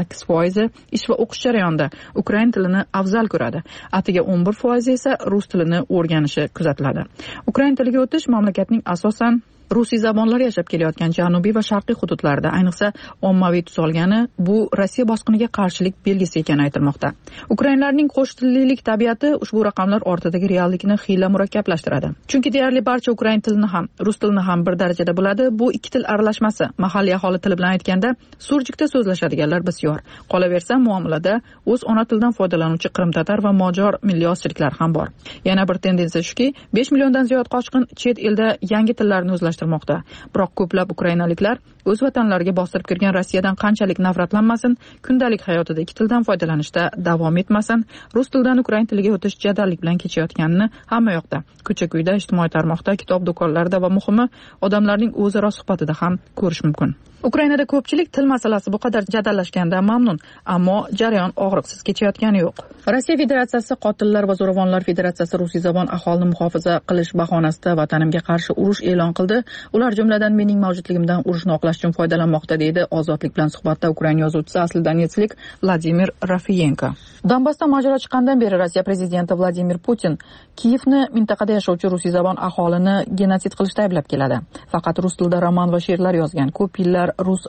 68% ish va o'qish jarayonida ukrain tilini afzal ko'radi. Atiga 11% esa rus tilini o'rganishi kuzatiladi. Ukrain tiliga o'tish mamlakatning asosan rusiy zabonlar yashab kelayotgan janubiy va sharqiy hududlarda ayniqsa ommaviy tus olgani bu Rossiya bosqiniga qarshilik belgisi ekani aytilmoqda. Ukrainlarning qo'sh tillilik tabiati ushbu raqamlar ortidagi reallikni xiyla murakkablashtiradi. Chunki deyarli barcha ukrain tilini ham, rus tilini ham bir darajada biladi. Bu ikki til aralashmasi. Mahalliy aholi tili bilan aytganda surjikda so'zlashadiganlar bisyor. Qolaversa, muomalada o'z ona tilidan foydalanuvchi qrim-tatar va mojor milliy ozchiliklar ham bor. Yana bir tendensiya shuki, 5 milliondan ziyod qochqin chet elda yangi tillarni o'zlashtirmoqda. Biroq ko'plab ukrainaliklar o'z vatanlariga bostirib kirgan Rossiyadan qanchalik nafratlanmasin, kundalik hayotida ikki tildan foydalanishda davom etmasin, rus tilidan ukrain tiliga o'tish jadallik bilan kechayotganini hamma yoqda, ko'cha-ko'yda, ijtimoiy tarmoqda, kitob do'konlarida va muhimi odamlarning o'zaro suhbatida ham ko'rish mumkin. Ukrainada ko'pchilik til masalasi bu qadar jadallashgandan mamnun, ammo jarayon og'riqsiz kechayotgani yo'q. Rossiya Federatsiyasi Qotillar va Zo'ravonlar Federatsiyasi rusiy zabon aholini muhofaza qilish bahonasida vatanimga qarshi urush e'lon qildi. Ular jumladan mening mavjudligimdan urushni oqlash uchun foydalanmoqda, deydi Ozodlik bilan suhbatda Ukraina yozuvchisi asli donetslik Vladimir Rafiyenko. Donbassda mojaro chiqqandan beri Rossiya prezidenti Vladimir Putin Kiyevni mintaqada yashovchi rusiy zabon aholini genotsid qilishda ayblab keladi. Faqat rus tilida roman va she'rlar yozgan, ko'p yillar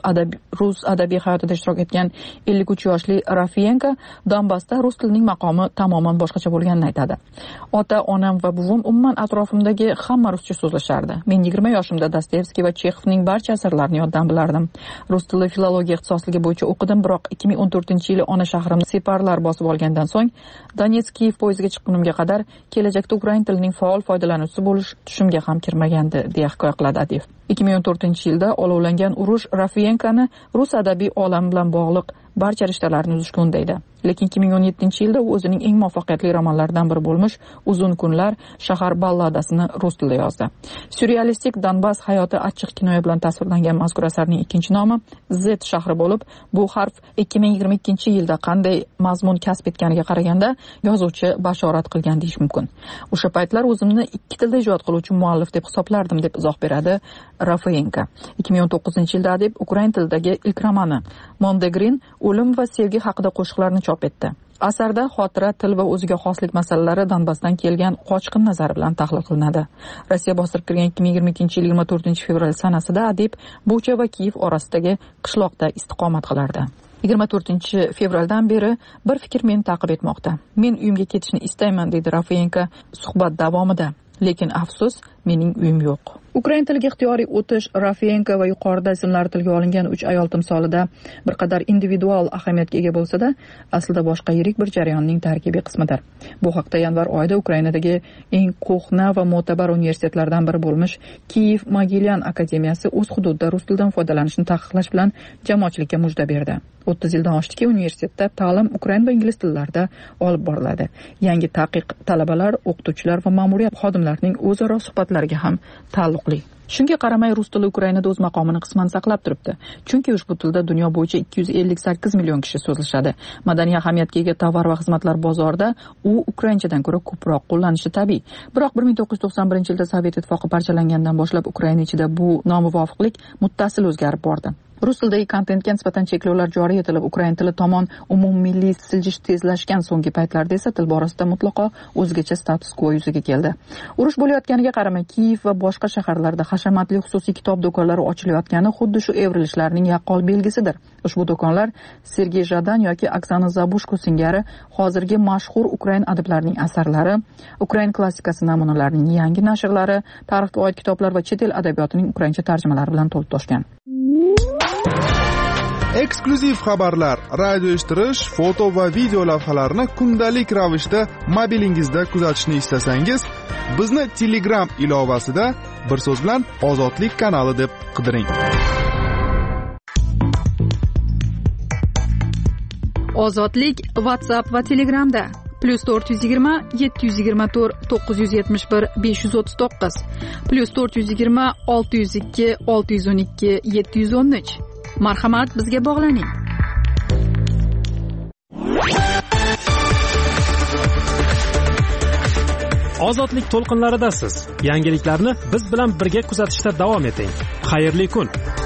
rus adabiy hayotida ishtirok etgan 53 yoshli Rafiyenko Donbassda rus tilining maqomi tamoman boshqacha bo'lganini aytadi. Ota, onam va buvim umuman atrofimdagi hamma ruscha so'zlashardi. Men 20 yoshimda Dostoyevskiy va Chexovning barcha asarlarini yoddan bilardim. Rus tili filologiya ixtisosligi bo'yicha o'qidim, biroq 2014-yili ona shahrimni separlar bosib olgandan so'ng Donetsk-Kiyev poyezdiga chiqqunimga qadar kelajakda ukrain tilining faol foydalanuvchisi bo'lish tushimga ham kirmagandi, deya hikoya qiladi adib. 2014-yilda olovlangan urush Rafiyenkani rus adabiy olami bilan bog'liq barcha rishtalarni uzishga undaydi. Lekin 2017-yilda u o'zining eng muvaffaqiyatli romanlaridan biri bo'lmish Uzun kunlar shahar balladasini rus tilida yozdi. Surrealistik Donbass hayoti achchiq kinoya bilan tasvirlangan mazkur asarning ikkinchi nomi Z shahri bo'lib, bu harf 2022-yilda qanday mazmun kasb etganiga qaraganda yozuvchi bashorat qilgan deyish mumkin. O'sha paytlar o'zimni ikki tilda ijod qiluvchi muallif deb hisoblardim, deb izoh beradi Rafiyenko. 2019-yilda adib ukrain tilidagi ilk romani Mondegrin o'lim va sevgi haqida qo'shiqlarni chop etdi. Asarda xotira, til va o'ziga xoslik masalalari Donbassdan kelgan qochqin nazari bilan tahlil qilinadi. Rossiya bostirib kirgan 2022-yil 24-fevral sanasida adib Bucha va Kiyev orasidagi qishloqda istiqomat qilardi. 24-fevraldan beri bir fikr meni ta'qib etmoqda. Men uyimga ketishni istayman, dedi Rafiyenko suhbat davomida. Lekin afsus, mening uyim yo'q. Ukrain tiliga ixtiyoriy o'tish Rafiyenko va yuqorida ismlari tilga olingan 3 ayol timsolida bir qadar individual ahamiyatga ega bo'lsa-da, aslida boshqa yirik bir jarayonning tarkibiy qismidir. Bu haqda yanvar oyida Ukrainadagi eng ko'hna va mo'tabar universitetlardan biri bo'lmish Kiyev Mogilyan akademiyasi o'z hududida rus tilidan foydalanishni taqiqlash bilan jamoatchilikka mujda berdi. 30 yildan oshdiki, universitetda ta'lim ukrain va ingliz tillarida olib boriladi. Yangi taqiq talabalar, o'qituvchilar va ma'muriyat xodimlarining o'zaro suhbatlariga ham taalluqli. Shunga qaramay rus tili Ukrainada o'z maqomini qisman saqlab turibdi. Chunki ushbu tilda dunyo bo'yicha 258 million kishi so'zlashadi. Madaniy ahamiyatga ega tovar va xizmatlar bozorida u ukrainchadan ko'ra ko'proq qo'llanishi tabiiy. Biroq 1991-yilda Sovet ittifoqi parchalangandan boshlab Ukraina ichida bu nomuvofiqlik muttasil o'zgarib bordi. Rus tilidagi kontentga nisbatan cheklovlar joriy etilib, ukrain tili tomon umummilliy siljish tezlashgan so'nggi paytlarda esa til borasida mutlaqo o'zgacha status quo yuzaga keldi. Urush bo'layotganiga qaramay Kiyev va boshqa shaharlarda hashamatli xususiy kitob do'konlari ochilayotgani xuddi shu evrilishlarning yaqqol belgisidir. Ushbu do'konlar Sergey Jadan yoki Oksana Zabushko singari hozirgi mashhur ukrain adiblarining asarlari, ukrain klassikasi namunalarining yangi nashrlari, tarixga oid kitoblar va chet el adabiyotining ukraincha tarjimalari bilan to'lib toshgan. Eksklyuziv xabarlar, radio eshittirish, foto va video lavhalarni kundalik ravishda mobilingizda kuzatishni istasangiz, bizni Telegram ilovasida bir so'z bilan Ozodlik kanali deb qidiring. Ozodlik WhatsApp va Telegramda +420 724 971 539 +420 602 612 713. Marhamat, bizga bog'laning. Ozodlik to'lqinlaridasiz. Yangiliklarni biz bilan birga kuzatishda davom eting. Xayrli kun.